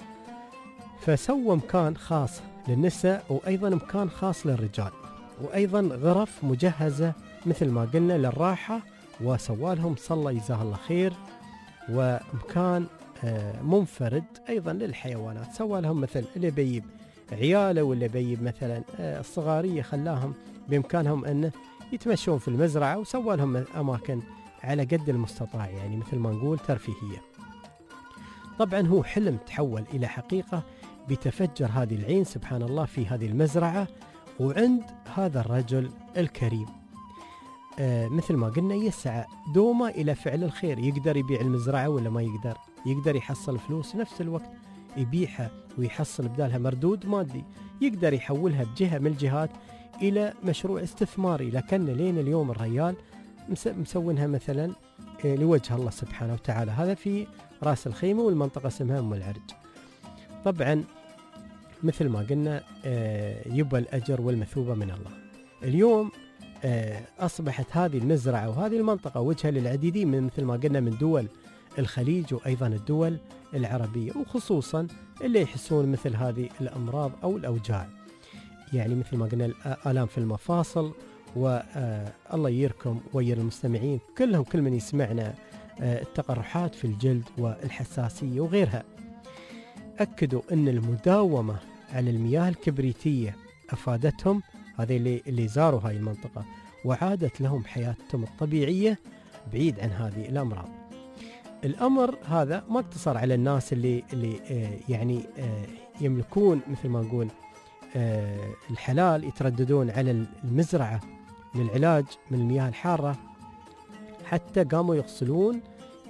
فسوى مكان خاص للنساء وأيضا مكان خاص للرجال، وأيضا غرف مجهزة مثل ما قلنا للراحة، وسوالهم صلى جزاه الله خير، ومكان آه منفرد أيضا للحيوانات، سوالهم مثل اللي بيجيب عياله واللي بيجيب مثلا آه الصغارية خلاهم بإمكانهم أنه يتمشون في المزرعة، وسوى لهم أماكن على قد المستطاع، يعني مثل ما نقول ترفيهية. طبعا هو حلم تحول إلى حقيقة بتفجر هذه العين سبحان الله في هذه المزرعة وعند هذا الرجل الكريم. آه مثل ما قلنا يسعى دوما إلى فعل الخير، يقدر يبيع المزرعة ولا ما يقدر، يقدر يحصل فلوس نفس الوقت يبيعها ويحصل بدالها مردود مادي، يقدر يحولها بجهة من الجهات إلى مشروع استثماري، لكن لين اليوم الريال مسوينها مثلا لوجه الله سبحانه وتعالى. هذا في راس الخيمة والمنطقة اسمها أم العرج. طبعا مثل ما قلنا يبقى الأجر والمثوبة من الله. اليوم أصبحت هذه المزرعة وهذه المنطقة وجهة للعديدين من مثل ما قلنا من دول الخليج وأيضا الدول العربية، وخصوصا اللي يحسون مثل هذه الأمراض أو الأوجاع، يعني مثل ما قلنا الآلام في المفاصل، والله يركم وير المستمعين كلهم كل من يسمعنا التقرحات في الجلد والحساسية وغيرها. أكدوا أن المداومة على المياه الكبريتية أفادتهم، هذه اللي, اللي زاروا هاي المنطقة، وعادت لهم حياتهم الطبيعية بعيد عن هذه الأمراض. الأمر هذا ما اقتصر على الناس اللي, اللي آه يعني آه يملكون مثل ما نقول آه الحلال، يترددون على المزرعة للعلاج من المياه الحارة، حتى قاموا يغسلون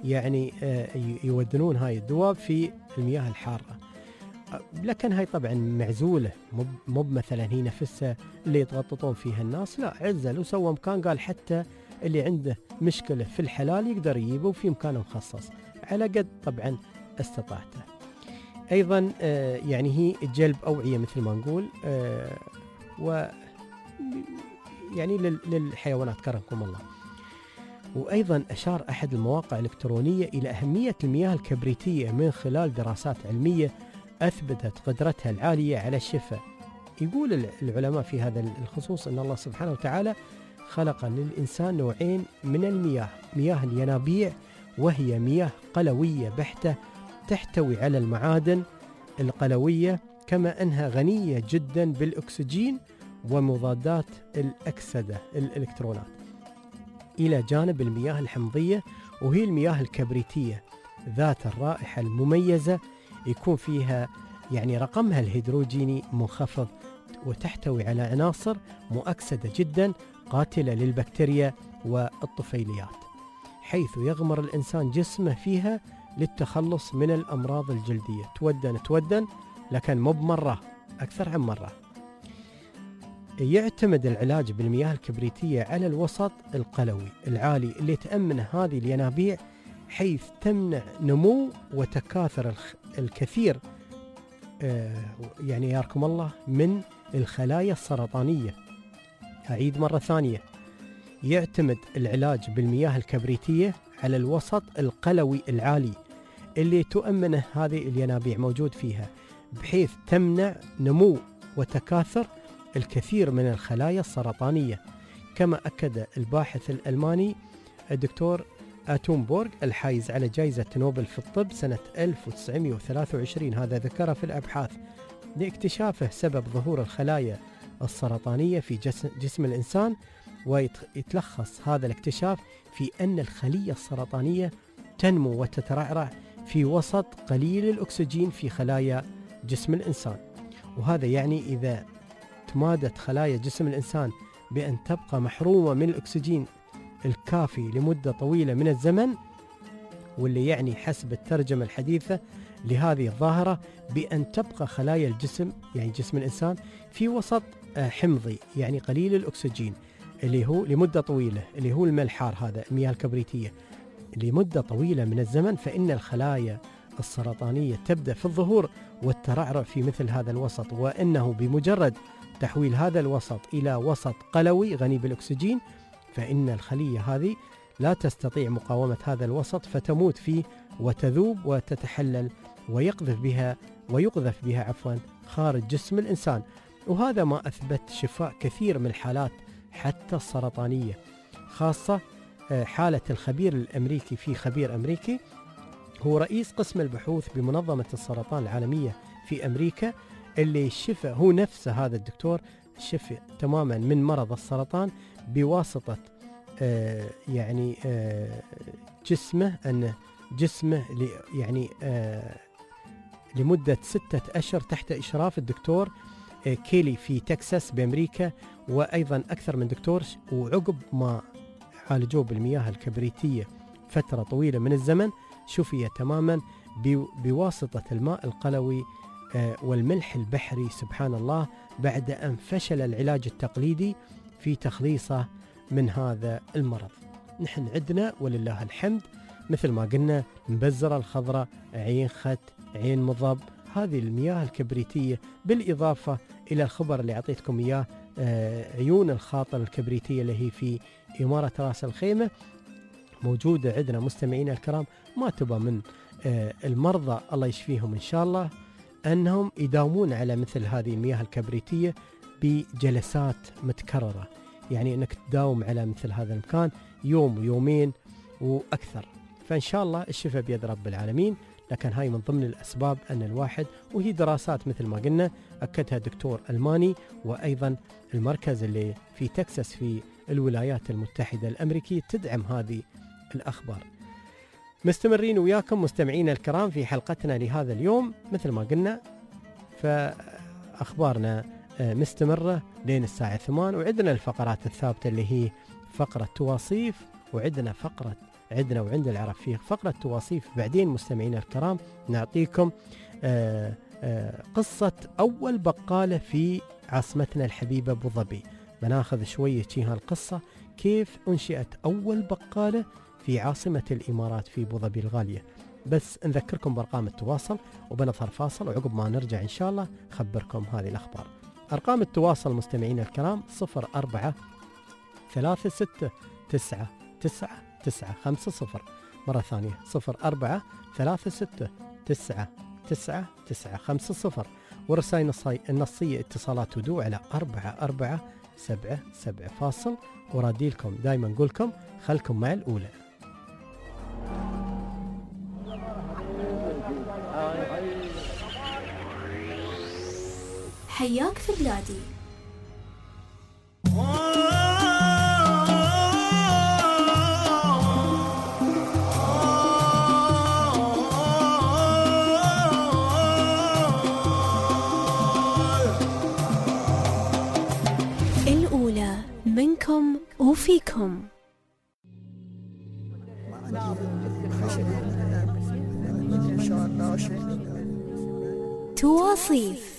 يعني يودنون هاي الدواب في المياه الحارة. لكن هاي طبعا معزولة، مو مثلا هي نفسها اللي يتغططون فيها الناس، لا، عزل وسوى مكان، قال حتى اللي عنده مشكلة في الحلال يقدر يجيبه في مكان مخصص على قد طبعا استطاعته. أيضا يعني هي جلب أوعية مثل ما نقول، و يعني للحيوانات كرمكم الله. وأيضا أشار أحد المواقع الإلكترونية إلى أهمية المياه الكبريتية من خلال دراسات علمية أثبتت قدرتها العالية على الشفاء. يقول العلماء في هذا الخصوص أن الله سبحانه وتعالى خلق للإنسان نوعين من المياه، مياه الينابيع وهي مياه قلوية بحتة تحتوي على المعادن القلوية، كما أنها غنية جدا بالأكسجين ومضادات الأكسدة الإلكترونات، إلى جانب المياه الحمضية وهي المياه الكبريتية ذات الرائحة المميزة، يكون فيها يعني رقمها الهيدروجيني منخفض، وتحتوي على عناصر مؤكسدة جدا قاتلة للبكتيريا والطفيليات، حيث يغمر الإنسان جسمه فيها للتخلص من الأمراض الجلدية. تودن تودن لكن مو بمرة، أكثر عن مرة. يعتمد العلاج بالمياه الكبريتية على الوسط القلوي العالي اللي تأمن هذه الينابيع، حيث تمنع نمو وتكاثر الكثير آه يعني ياركم الله من الخلايا السرطانية. أعيد مرة ثانية، يعتمد العلاج بالمياه الكبريتية على الوسط القلوي العالي اللي تؤمنه هذه الينابيع موجود فيها، بحيث تمنع نمو وتكاثر الكثير من الخلايا السرطانية، كما أكد الباحث الألماني الدكتور آتومبورغ الحائز على جائزة نوبل في الطب سنة ألف وتسعمئة وثلاثة وعشرين. هذا ذكره في الأبحاث لاكتشافه سبب ظهور الخلايا السرطانية في جسم, جسم الإنسان، ويتلخص هذا الاكتشاف في أن الخلية السرطانية تنمو وتترعرع في وسط قليل الأكسجين في خلايا جسم الإنسان. وهذا يعني إذا تمادت خلايا جسم الإنسان بأن تبقى محرومة من الأكسجين الكافي لمدة طويلة من الزمن، واللي يعني حسب الترجمة الحديثة لهذه الظاهرة بأن تبقى خلايا الجسم يعني جسم الإنسان في وسط حمضي يعني قليل الأكسجين اللي هو لمدة طويلة، اللي هو الماء الحار هذا المياه الكبريتية لمدة طويلة من الزمن، فإن الخلايا السرطانية تبدأ في الظهور والترعرع في مثل هذا الوسط، وأنه بمجرد تحويل هذا الوسط إلى وسط قلوي غني بالأكسجين فإن الخلية هذه لا تستطيع مقاومة هذا الوسط فتموت فيه وتذوب وتتحلل ويقذف بها ويقذف بها عفوا خارج جسم الإنسان. وهذا ما أثبت شفاء كثير من الحالات حتى السرطانية، خاصة حالة الخبير الأمريكي في خبير أمريكي هو رئيس قسم البحوث بمنظمة السرطان العالمية في أمريكا، اللي شفى هو نفسه هذا الدكتور شفى تماما من مرض السرطان بواسطة آه يعني آه جسمه أن جسمه يعني آه لمدة ستة أشهر تحت إشراف الدكتور آه كيلي في تكساس بأمريكا، وأيضا أكثر من دكتور. وعقب ما عالجوه بالمياه الكبريتية فترة طويلة من الزمن شفي تماما بواسطة الماء القلوي آه والملح البحري سبحان الله، بعد أن فشل العلاج التقليدي في تخليصه من هذا المرض. نحن عندنا ولله الحمد مثل ما قلنا مبزرة الخضراء، عين خت، عين مضب، هذه المياه الكبريتية، بالإضافة إلى الخبر اللي أعطيتكم إياه آه عيون الخاطر الكبريتية اللي هي في إمارة راس الخيمة موجودة عندنا مستمعينا الكرام. ما تبى من آه المرضى الله يشفيهم إن شاء الله أنهم يداومون على مثل هذه المياه الكبريتية بجلسات متكررة، يعني أنك تداوم على مثل هذا المكان يوم ويومين وأكثر، فإن شاء الله الشفاء بيد رب العالمين. لكن هاي من ضمن الأسباب أن الواحد، وهي دراسات مثل ما قلنا أكدها دكتور ألماني، وأيضا المركز اللي في تكساس في الولايات المتحدة الأمريكية تدعم هذه الأخبار. مستمرين وياكم مستمعينا الكرام في حلقتنا لهذا اليوم، مثل ما قلنا فأخبارنا مستمرة لين الساعة ثمان، وعندنا الفقرات الثابتة اللي هي فقرة تواصيف، وعندنا فقرة عندنا وعند العرب في فقرة تواصيف بعدين مستمعينا الكرام نعطيكم آآ آآ قصة أول بقالة في عاصمتنا الحبيبة أبو ظبي. بناخذ شوية شي هالقصة كيف أنشئت أول بقالة في عاصمة الإمارات في أبو ظبي الغالية. بس نذكركم بأرقام التواصل وبنظهر فاصل، وعقب ما نرجع إن شاء الله خبركم هذه الأخبار. أرقام التواصل مستمعينا الكرام صفر أربعة ثلاثة ستة تسعة تسعة تسعة خمسة صفر، مرة ثانية صفر أربعة ثلاثة ستة تسعة تسعة تسعة خمسة صفر، ورسائل النصية اتصالات ودوع على أربعة أربعة سبعة سبعة. فاصل وراديلكم دايما نقولكم خلكم مع الأولى. حياك في بلادي. الأولى منكم وفيكم. تواصيف.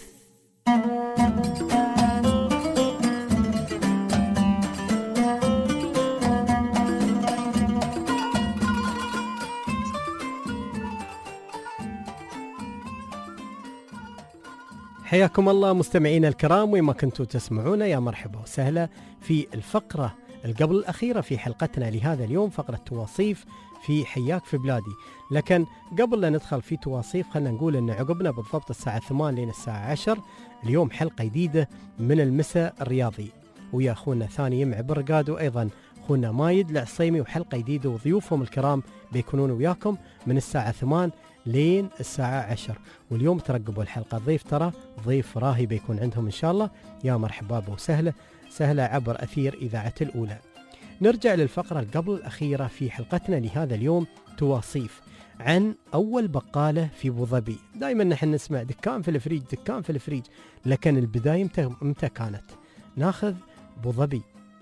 حياكم الله مستمعينا الكرام وما كنتوا تسمعونا، يا مرحبا وسهلا في الفقرة القبل الأخيرة في حلقتنا لهذا اليوم، فقرة تواصيف في حياك في بلادي. لكن قبل لا ندخل في تواصيف خلنا نقول أن عقبنا بالضبط الساعة ثمانية لين الساعة عشر اليوم حلقة جديدة من المساء الرياضي ويا أخونا ثاني يمع برقاد، وأيضا أخونا مايد العصيمي، وحلقة جديدة وضيوفهم الكرام بيكونون وياكم من الساعة ثمانية لين الساعة عشر. واليوم ترقبوا الحلقة، ضيف ترى ضيف راهي بيكون عندهم إن شاء الله. يا مرحبا وسهلا سهلا عبر أثير إذاعة الأولى. نرجع للفقرة القبل الأخيرة في حلقتنا لهذا اليوم، تواصيف عن أول بقالة في أبو ظبي. دائما نحن نسمع دكان في الفريج دكان في الفريج، لكن البداية متى كانت؟ ناخذ أبو ظبي.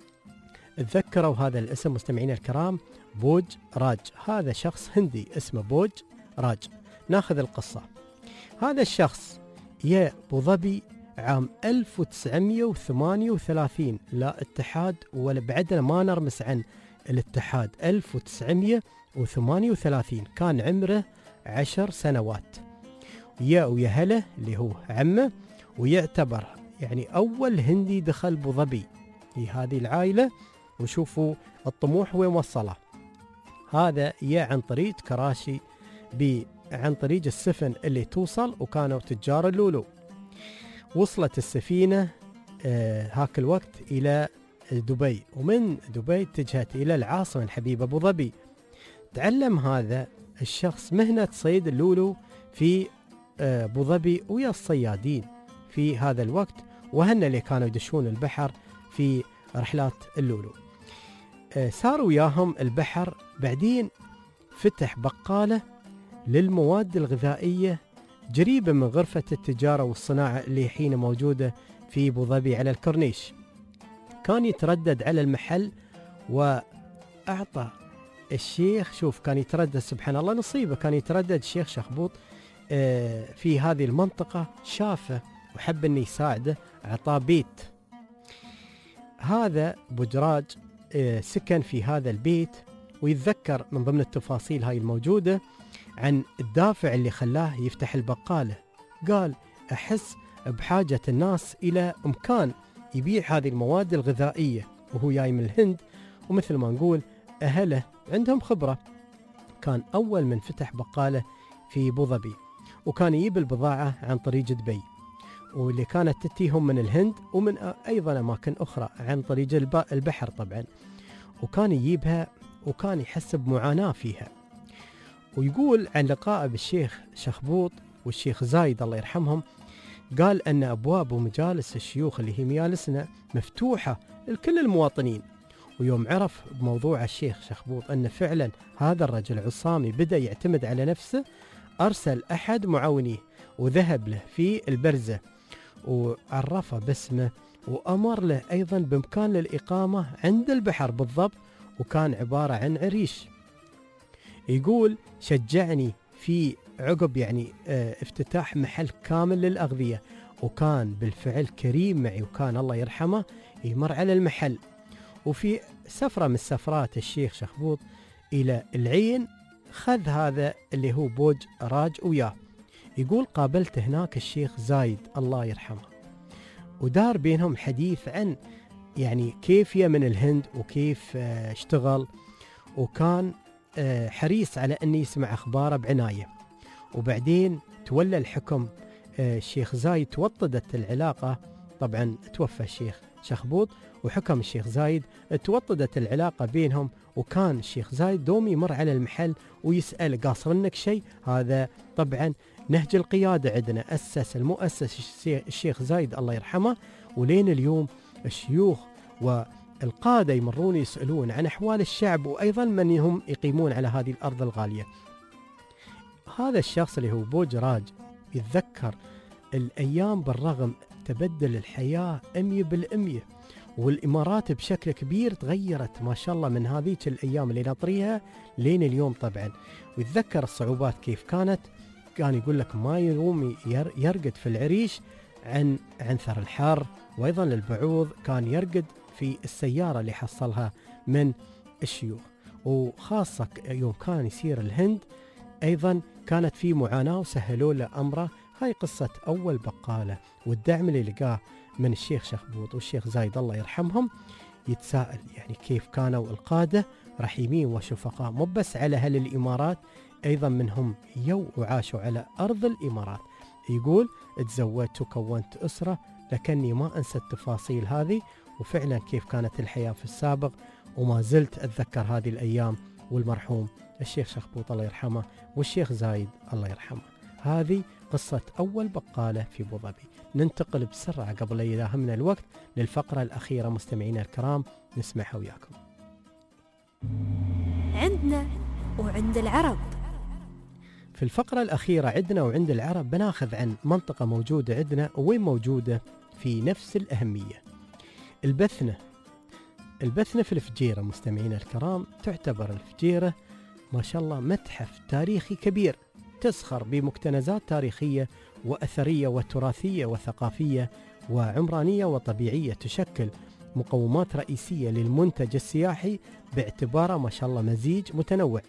تذكروا هذا الاسم مستمعين الكرام، بوج راج. هذا شخص هندي اسمه بوج راج. ناخذ القصة. هذا الشخص يا أبو ظبي عام ألف وتسعمية وثمانية وثلاثين، لا اتحاد ولا بعدنا ما نرمس عن الاتحاد. ألف وتسعمية وثمانية وثلاثين كان عمره عشر سنوات. يا ويا هله اللي هو عمه، ويعتبر يعني أول هندي دخل أبو ظبي لهذه العائلة. وشوفوا الطموح وين وصله. هذا يا عن طريق كراشي عن طريق السفن اللي توصل، وكانوا تجار اللولو. وصلت السفينة آه هاك الوقت إلى دبي، ومن دبي اتجهت إلى العاصمة الحبيبة أبو ظبي. تعلم هذا الشخص مهنة صيد اللولو في آه أبو ظبي ويا الصيادين في هذا الوقت، وهن اللي كانوا يدشون البحر في رحلات اللولو. آه صاروا وياهم البحر. بعدين فتح بقالة للمواد الغذائية قريبة من غرفة التجارة والصناعة اللي حين موجودة في أبو ظبي على الكورنيش. كان يتردد على المحل، وأعطى الشيخ، شوف كان يتردد سبحان الله نصيبه، كان يتردد الشيخ شخبوط في هذه المنطقة، شافه وحب أن يساعده، أعطاه بيت. هذا بوجراج سكن في هذا البيت، ويتذكر من ضمن التفاصيل هاي الموجودة عن الدافع اللي خلاه يفتح البقالة. قال أحس بحاجة الناس إلى مكان يبيع هذه المواد الغذائية، وهو جاي من الهند، ومثل ما نقول أهله عندهم خبرة. كان أول من فتح بقالة في أبو ظبي، وكان يجيب البضاعة عن طريق دبي، واللي كانت تتيهم من الهند ومن أيضا أماكن أخرى عن طريق البحر طبعا، وكان يجيبها وكان يحس بمعاناة فيها. ويقول عن لقائه بالشيخ شخبوط والشيخ زايد الله يرحمهم، قال أن أبواب ومجالس الشيوخ اللي هي مجالسنا مفتوحة لكل المواطنين. ويوم عرف بموضوع الشيخ شخبوط أن فعلا هذا الرجل عصامي بدأ يعتمد على نفسه، أرسل أحد معاونيه وذهب له في البرزة وعرفه باسمه، وأمر له أيضا بمكان للإقامة عند البحر بالضبط، وكان عبارة عن عريش. يقول شجعني في عقب يعني اه افتتاح محل كامل للأغذية، وكان بالفعل كريم معي، وكان الله يرحمه يمر على المحل. وفي سفرة من سفرات الشيخ شخبوط إلى العين خذ هذا اللي هو بوج راج وياه. يقول قابلت هناك الشيخ زايد الله يرحمه، ودار بينهم حديث عن يعني كيف يا من الهند وكيف اه اشتغل، وكان اه حريص على أن يسمع أخباره بعناية. وبعدين تولى الحكم اه الشيخ زايد، توطدت العلاقة، طبعا توفى الشيخ شخبوط وحكم الشيخ زايد، توطدت العلاقة بينهم. وكان الشيخ زايد دوم يمر على المحل ويسأل قاصرنك شيء. هذا طبعا نهج القيادة عندنا، أسس المؤسس الشيخ زايد الله يرحمه، ولين اليوم الشيوخ والقادة يمرون يسألون عن أحوال الشعب وأيضا من هم يقيمون على هذه الأرض الغالية. هذا الشخص اللي هو بوج راج يتذكر الأيام بالرغم تبدل الحياة أمية بالأمية، والإمارات بشكل كبير تغيرت ما شاء الله من هذيك الأيام اللي نطريها لين اليوم طبعا. ويتذكر الصعوبات كيف كانت، كان يقول لك ما يقوم يرقد في العريش عن عنثر الحر، وأيضا البعوض كان يرقد في السيارة اللي حصلها من الشيوخ. وخاصة يوم كان يسير الهند أيضا كانت في معاناة وسهلوا له أمره. هاي قصة أول بقالة، والدعم اللي لقاه من الشيخ شخبوط والشيخ زايد الله يرحمهم. يتساءل يعني كيف كانوا القادة رحيمين وشفقاء، مو بس على أهل الإمارات، أيضا منهم يو وعاشوا على أرض الإمارات. يقول تزوجت وكونت أسرة، لكني ما أنسى التفاصيل هذه، وفعلا كيف كانت الحياة في السابق، وما زلت أتذكر هذه الأيام. والمرحوم الشيخ شخبوط الله يرحمه والشيخ زايد الله يرحمه. هذه قصة أول بقالة في أبو ظبي. ننتقل بسرعة قبل لا يداهمنا الوقت للفقرة الأخيرة مستمعينا الكرام، نسمعها وياكم. عندنا وعند العرب. في الفقرة الأخيرة عندنا وعند العرب بناخذ عن منطقة موجودة عندنا وين موجودة في نفس الأهمية، البثنة. البثنة في الفجيرة مستمعينا الكرام، تعتبر الفجيرة ما شاء الله متحف تاريخي كبير، تزخر بمكتنزات تاريخية وأثرية وتراثية وثقافية وعمرانية وطبيعية، تشكل مقومات رئيسية للمنتج السياحي باعتباره ما شاء الله مزيج متنوع.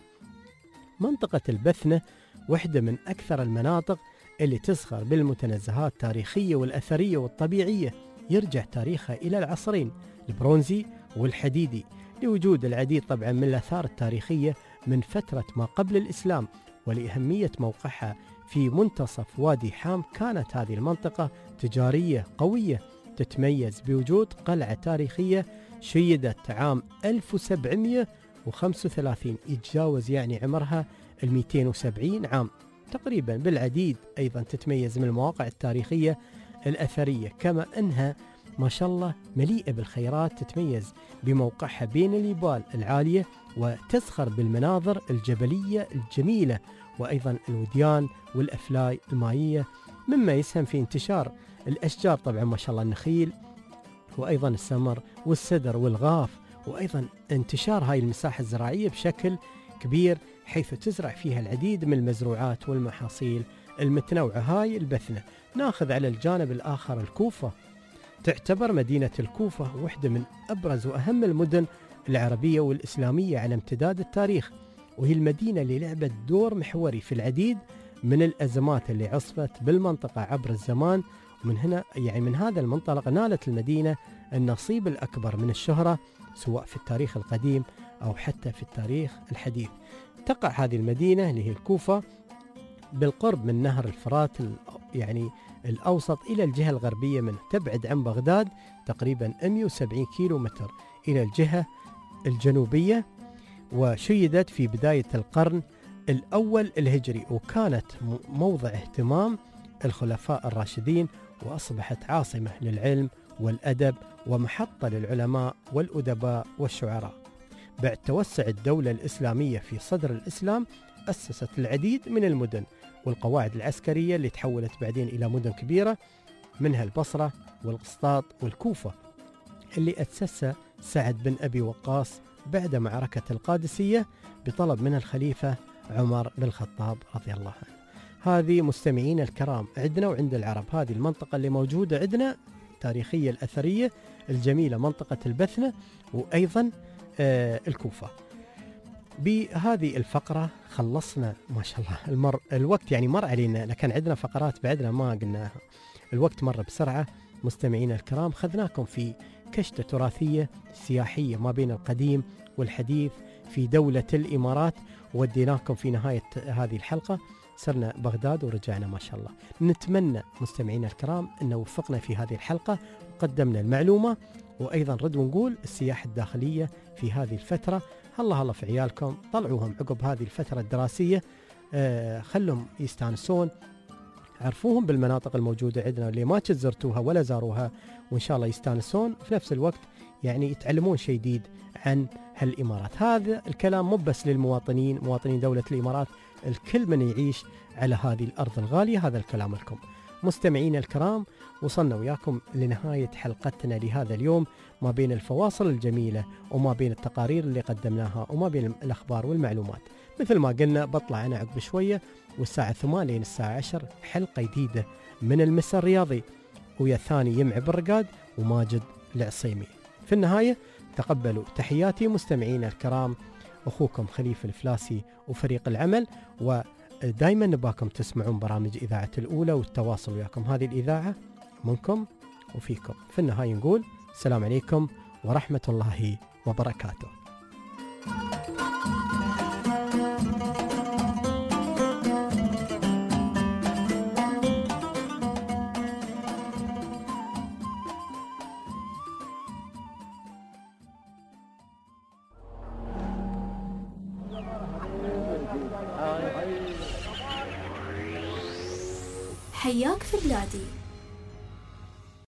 منطقة البثنة واحدة من أكثر المناطق اللي تزخر بالمتنزهات التاريخية والأثرية والطبيعية، يرجع تاريخها إلى العصرين البرونزي والحديدي، لوجود العديد طبعا من الآثار التاريخية من فترة ما قبل الإسلام. ولأهمية موقعها في منتصف وادي حام، كانت هذه المنطقة تجارية قوية تتميز بوجود قلعة تاريخية شيدت عام ألف وسبعمئة وخمسة وثلاثين، يتجاوز يعني عمرها المئتين وسبعين عام تقريبا. بالعديد أيضا تتميز من المواقع التاريخية الأثرية، كما أنها ما شاء الله مليئة بالخيرات، تتميز بموقعها بين الجبال العالية وتزخر بالمناظر الجبلية الجميلة، وأيضا الوديان والأفلاي المائية، مما يسهم في انتشار الأشجار طبعا ما شاء الله النخيل وأيضا السمر والسدر والغاف، وأيضا انتشار هاي المساحة الزراعية بشكل كبير، حيث تزرع فيها العديد من المزروعات والمحاصيل المتنوعة. هاي البثنة. ناخذ على الجانب الآخر الكوفة. تعتبر مدينة الكوفة واحدة من أبرز وأهم المدن العربية والإسلامية على امتداد التاريخ، وهي المدينة اللي لعبت دور محوري في العديد من الأزمات اللي عصفت بالمنطقة عبر الزمان. ومن هنا يعني من هذا المنطلق نالت المدينة النصيب الأكبر من الشهرة، سواء في التاريخ القديم أو حتى في التاريخ الحديث. تقع هذه المدينة اللي هي الكوفة بالقرب من نهر الفرات يعني الأوسط إلى الجهة الغربية منه، تبعد عن بغداد تقريبا مئة وسبعين كيلو متر إلى الجهة الجنوبية، وشيدت في بداية القرن الأول الهجري، وكانت موضع اهتمام الخلفاء الراشدين، وأصبحت عاصمة للعلم والأدب ومحطة للعلماء والأدباء والشعراء. بعد توسع الدولة الإسلامية في صدر الإسلام، أسست العديد من المدن والقواعد العسكرية اللي تحولت بعدين إلى مدن كبيرة، منها البصرة والقسطاط والكوفة اللي أسسها سعد بن أبي وقاص بعد معركة القادسية بطلب من الخليفة عمر بن الخطاب رضي الله عنه. هذه مستمعين الكرام عندنا وعند العرب، هذه المنطقة اللي موجودة عندنا تاريخية الأثرية الجميلة، منطقة البثنة وأيضا آه الكوفة. بهذه الفقرة خلصنا ما شاء الله، المر الوقت يعني مر علينا، لكن عندنا فقرات بعدنا ما قلناها، الوقت مر بسرعة. مستمعين الكرام خذناكم في كشتة تراثية سياحية ما بين القديم والحديث في دولة الإمارات، وديناكم في نهاية هذه الحلقة سرنا بغداد ورجعنا ما شاء الله. نتمنى مستمعين الكرام أن وفقنا في هذه الحلقة وقدمنا المعلومة، وأيضا رد ونقول السياحة الداخلية في هذه الفترة الله الله في عيالكم، طلعوهم عقب هذه الفترة الدراسية، آه خلهم يستانسون، عرفوهم بالمناطق الموجودة عندنا اللي ما زرتوها ولا زاروها، وإن شاء الله يستانسون في نفس الوقت يعني يتعلمون شيء جديد عن هالإمارات. هذا الكلام مو بس للمواطنين، مواطنين دولة الإمارات، الكل من يعيش على هذه الأرض الغالية، هذا الكلام لكم. مستمعين الكرام وصلنا وياكم لنهاية حلقتنا لهذا اليوم، ما بين الفواصل الجميلة وما بين التقارير اللي قدمناها وما بين الأخبار والمعلومات. مثل ما قلنا بطلع أنا عقب شوية، والساعة ثمانية لين الساعة عشر حلقة جديدة من المساء الرياضي، ويا ثاني يمع بالرقاد وماجد العصيمي. في النهاية تقبلوا تحياتي مستمعين الكرام، أخوكم خليفة الفلاسي وفريق العمل، ودائما نباكم تسمعون برامج إذاعة الأولى والتواصل وياكم، هذه الإذاعة منكم وفيكم. في النهاية نقول السلام عليكم ورحمة الله وبركاته. حياك في بلادي.